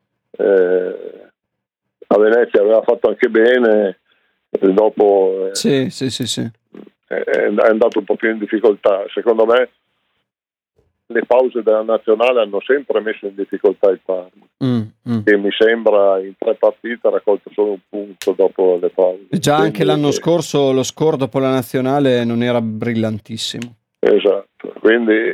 Eh, a Venezia aveva fatto anche bene, e dopo eh, sì, sì, sì, sì. È, è andato un po' più in difficoltà. Secondo me le pause della nazionale hanno sempre messo in difficoltà il Parma, mm, mm. che mi sembra in tre partite ha raccolto solo un punto dopo le pause. E già Quindi, anche l'anno scorso lo score dopo la nazionale non era brillantissimo. Esatto, quindi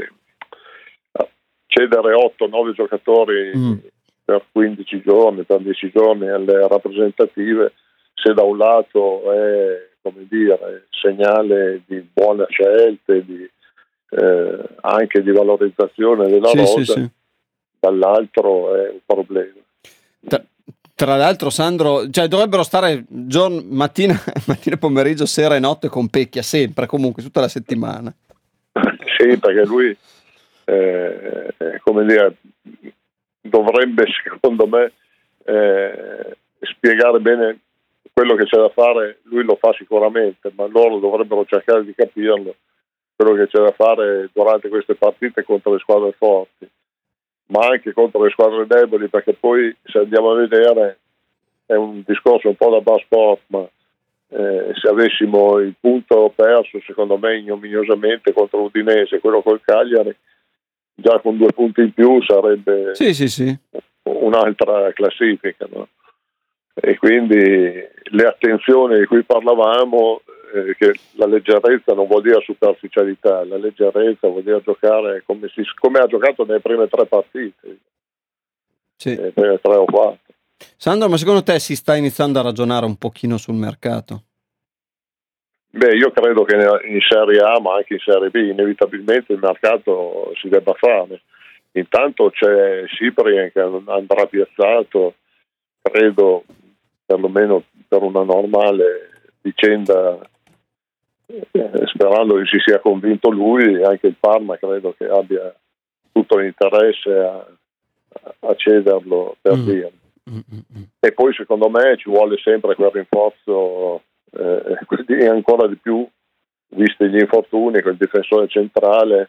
cedere otto nove giocatori mm. per quindici giorni, per dieci giorni alle rappresentative, se da un lato è come dire, segnale di buone scelte, di, eh, anche di valorizzazione della sì, rosa, sì, sì. Dall'altro è un problema. Tra, tra l'altro, Sandro, cioè dovrebbero stare giorno, mattina, mattina, pomeriggio, sera e notte con Pecchia, sempre, comunque, tutta la settimana. Sì, perché lui, eh, come dire, dovrebbe, secondo me, eh, spiegare bene quello che c'è da fare. Lui lo fa sicuramente, ma loro dovrebbero cercare di capirlo, quello che c'è da fare durante queste partite contro le squadre forti, ma anche contro le squadre deboli, perché poi, se andiamo a vedere, è un discorso un po' da bar sport, ma eh, se avessimo il punto perso, secondo me ignominiosamente, contro l'Udinese, quello col Cagliari, già con due punti in più sarebbe sì, sì, sì. un'altra classifica, no? E quindi le attenzioni di cui parlavamo, eh, che la leggerezza non vuol dire superficialità, la leggerezza vuol dire giocare come, si, come ha giocato nelle prime tre partite, sì. nelle prime tre o quattro. Sandro, ma secondo te si sta iniziando a ragionare un pochino sul mercato? Beh, io credo che in Serie A, ma anche in Serie B, inevitabilmente il mercato si debba fare. Intanto c'è Cyprien che andrà piazzato, credo, perlomeno per una normale vicenda, eh, sperando che si sia convinto lui. Anche il Parma credo che abbia tutto l'interesse a, a cederlo per mm. dire. Mm-hmm. E poi secondo me ci vuole sempre quel rinforzo, eh, e ancora di più visti gli infortuni, quel difensore centrale,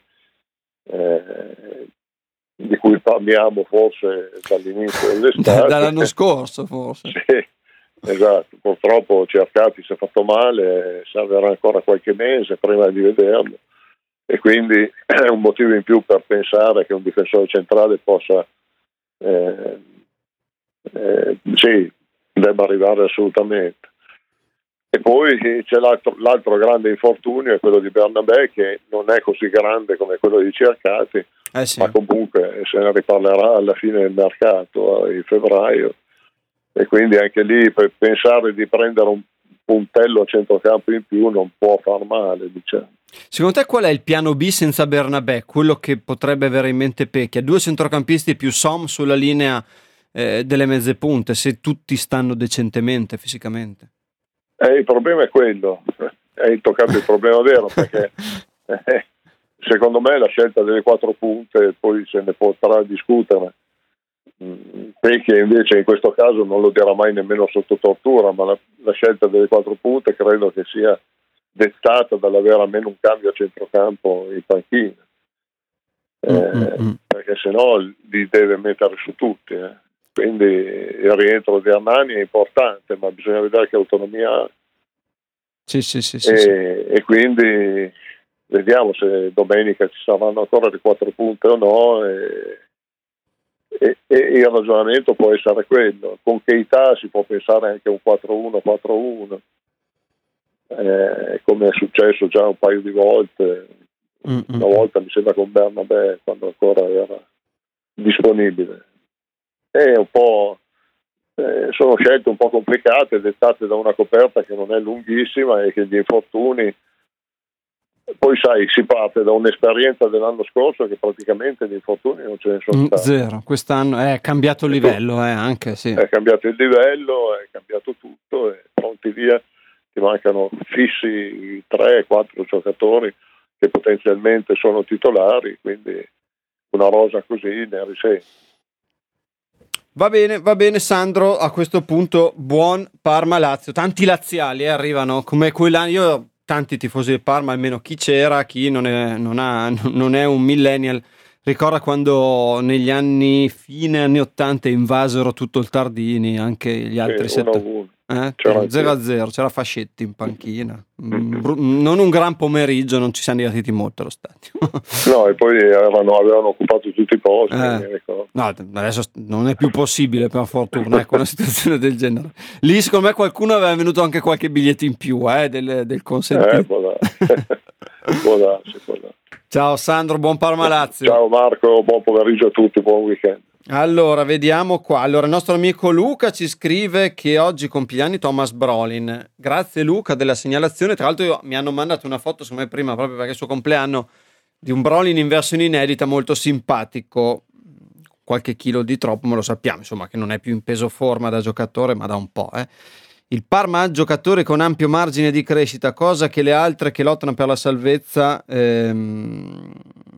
eh, di cui parliamo forse dall'inizio dell'estate, dall'anno scorso forse. Sì, esatto, purtroppo Cercati si è fatto male, servirà ancora qualche mese prima di vederlo, e quindi è un motivo in più per pensare che un difensore centrale possa eh, eh, sì, debba arrivare assolutamente. E poi c'è l'altro, l'altro grande infortunio, è quello di Bernabé, che non è così grande come quello di Cercati, eh sì. ma comunque se ne riparlerà alla fine del mercato, in febbraio, e quindi anche lì per pensare di prendere un puntello a centrocampo in più non può far male, diciamo. Secondo te qual è il piano B senza Bernabé, quello che potrebbe avere in mente Pecchia? Due centrocampisti più Som sulla linea eh, delle mezze punte, se tutti stanno decentemente fisicamente. Eh, il problema è quello, hai toccato il problema vero, perché eh, secondo me la scelta delle quattro punte, poi se ne potrà discutere, Pecchia invece in questo caso non lo dirà mai nemmeno sotto tortura, ma la, la scelta delle quattro punte credo che sia dettata dall'avere almeno un cambio a centrocampo in panchina, eh, mm-hmm. perché sennò li deve mettere su tutti, eh. Quindi il rientro di Armani è importante, ma bisogna vedere che autonomia ha. Sì, sì, sì, sì, e, sì. e quindi vediamo se domenica ci saranno ancora le quattro punte o no, e, e, e il ragionamento può essere quello. Con Keita si può pensare anche a un quattro uno quattro uno, eh, come è successo già un paio di volte. Mm-hmm. Una volta mi sembra con Bernabé, quando ancora era disponibile. È un po', eh, sono scelte un po' complicate, dettate da una coperta che non è lunghissima e che gli infortuni, poi sai, si parte da un'esperienza dell'anno scorso che praticamente gli infortuni non ce ne sono stati. Zero, quest'anno è cambiato il livello, eh, anche sì. È cambiato il livello, è cambiato tutto, e pronti via, ti mancano fissi tre quattro giocatori che potenzialmente sono titolari, quindi una rosa così ne risente. Va bene, va bene Sandro, a questo punto buon Parma-Lazio. Tanti laziali eh, arrivano, come quell'anno, io tanti tifosi del Parma, almeno chi c'era, chi non è, non ha, non è un millennial, ricorda quando negli anni, fine anni ottanta invasero tutto il Tardini, anche gli altri sì, settori. Eh? zero a zero, c'era Fascetti in panchina, non un gran pomeriggio, non ci siamo divertiti molto allo stadio. No, e poi avevano, avevano occupato tutti i posti, eh. mi ricordo. No, adesso non è più possibile, per fortuna, ecco, una situazione del genere. Lì secondo me qualcuno aveva venuto anche qualche biglietto in più, eh, del, del consentito. Eh, può darsi, può darsi, può darsi. Ciao Sandro, buon Parma Lazio. Ciao Marco, buon pomeriggio a tutti, buon weekend. Allora, vediamo qua. Allora, il nostro amico Luca ci scrive che oggi compie gli anni Thomas Brolin. Grazie Luca della segnalazione. Tra l'altro io, mi hanno mandato una foto, secondo me prima, proprio perché è il suo compleanno, di un Brolin in versione inedita molto simpatico. Qualche chilo di troppo, ma lo sappiamo, insomma, che non è più in peso forma da giocatore, ma da un po', eh. Il Parma ha giocatori con ampio margine di crescita, cosa che le altre che lottano per la salvezza ehm,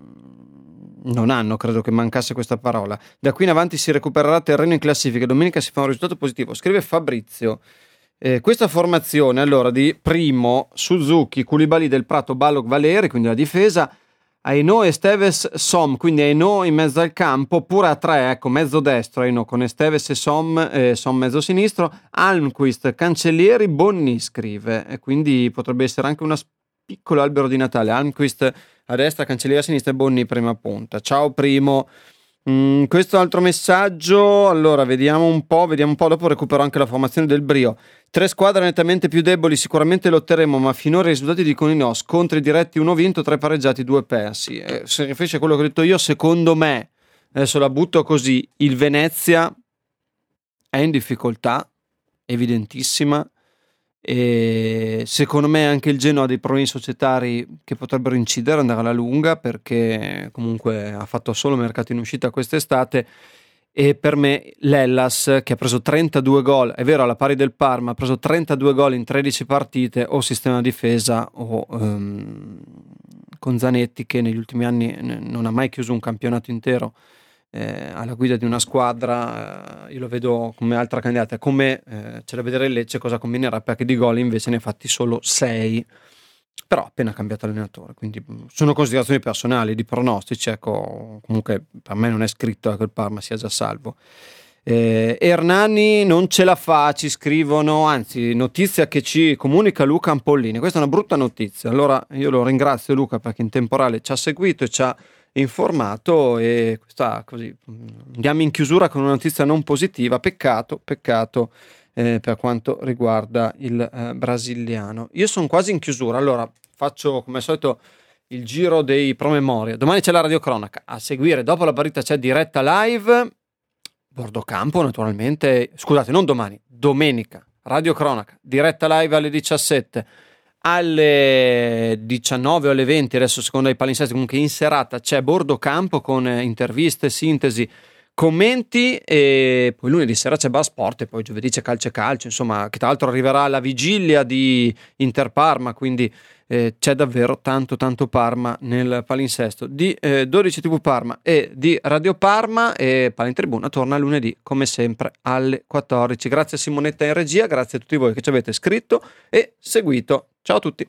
non hanno, credo che mancasse questa parola. Da qui in avanti si recupererà terreno in classifica, domenica si fa un risultato positivo, scrive Fabrizio. Eh, questa formazione allora di Primo, Suzuki, Koulibaly, Del Prato, Balog, Valeri, quindi la difesa, Aino, Esteves, Som, quindi Aino in mezzo al campo, oppure a tre, ecco, mezzo destro Aino con Esteves e Som, eh, Som mezzo sinistro, Almquist, Cancellieri, Bonni, scrive, e quindi potrebbe essere anche un piccolo albero di Natale. Almquist a destra, Cancellieri a sinistra e Bonni prima punta. Ciao Primo. Mm, questo altro messaggio, allora vediamo un po', vediamo un po', dopo recupero anche la formazione del Brio. Tre squadre nettamente più deboli, sicuramente lotteremo, ma finora i risultati dicono di no. Scontri diretti, uno vinto, tre pareggiati, due persi. Eh, se riferisce a quello che ho detto io, secondo me, adesso la butto così, il Venezia è in difficoltà, evidentissima, e secondo me anche il Genoa ha dei problemi societari che potrebbero incidere, andare alla lunga, perché comunque ha fatto solo mercato in uscita quest'estate. E per me l'Hellas, che ha preso trentadue gol, è vero alla pari del Parma, ha preso trentadue gol in tredici partite, o sistema difesa o um, con Zanetti, che negli ultimi anni non ha mai chiuso un campionato intero eh, alla guida di una squadra. Eh, io lo vedo come altra candidata, come eh, c'è da vedere il Lecce cosa combinerà, perché di gol invece ne ha fatti solo sei, però ha appena cambiato allenatore, quindi sono considerazioni personali, di pronostici, ecco, comunque per me non è scritto che il Parma sia già salvo. eh, Hernani non ce la fa, ci scrivono, anzi notizia che ci comunica Luca Ampollini, questa è una brutta notizia. Allora io lo ringrazio Luca perché in temporale ci ha seguito e ci ha informato, e questa così andiamo in chiusura con una notizia non positiva, peccato, peccato eh, per quanto riguarda il eh, brasiliano. Io sono quasi in chiusura, allora faccio come al solito il giro dei promemoria. Domani c'è la radiocronaca, a seguire dopo la partita c'è diretta live, Bordocampo naturalmente, scusate non domani, domenica, radiocronaca, diretta live alle diciassette, alle diciannove o alle venti, adesso secondo i palinsesti, comunque in serata c'è Bordocampo con interviste, sintesi, commenti, e poi lunedì sera c'è Bar Sport, e poi giovedì c'è Calcio e Calcio, insomma, che tra l'altro arriverà alla vigilia di Inter Parma, quindi eh, c'è davvero tanto tanto Parma nel palinsesto di eh, dodici tivù Parma e di Radio Parma. E Palla in Tribuna torna lunedì come sempre alle quattordici. Grazie a Simonetta in regia, grazie a tutti voi che ci avete scritto e seguito. Ciao a tutti.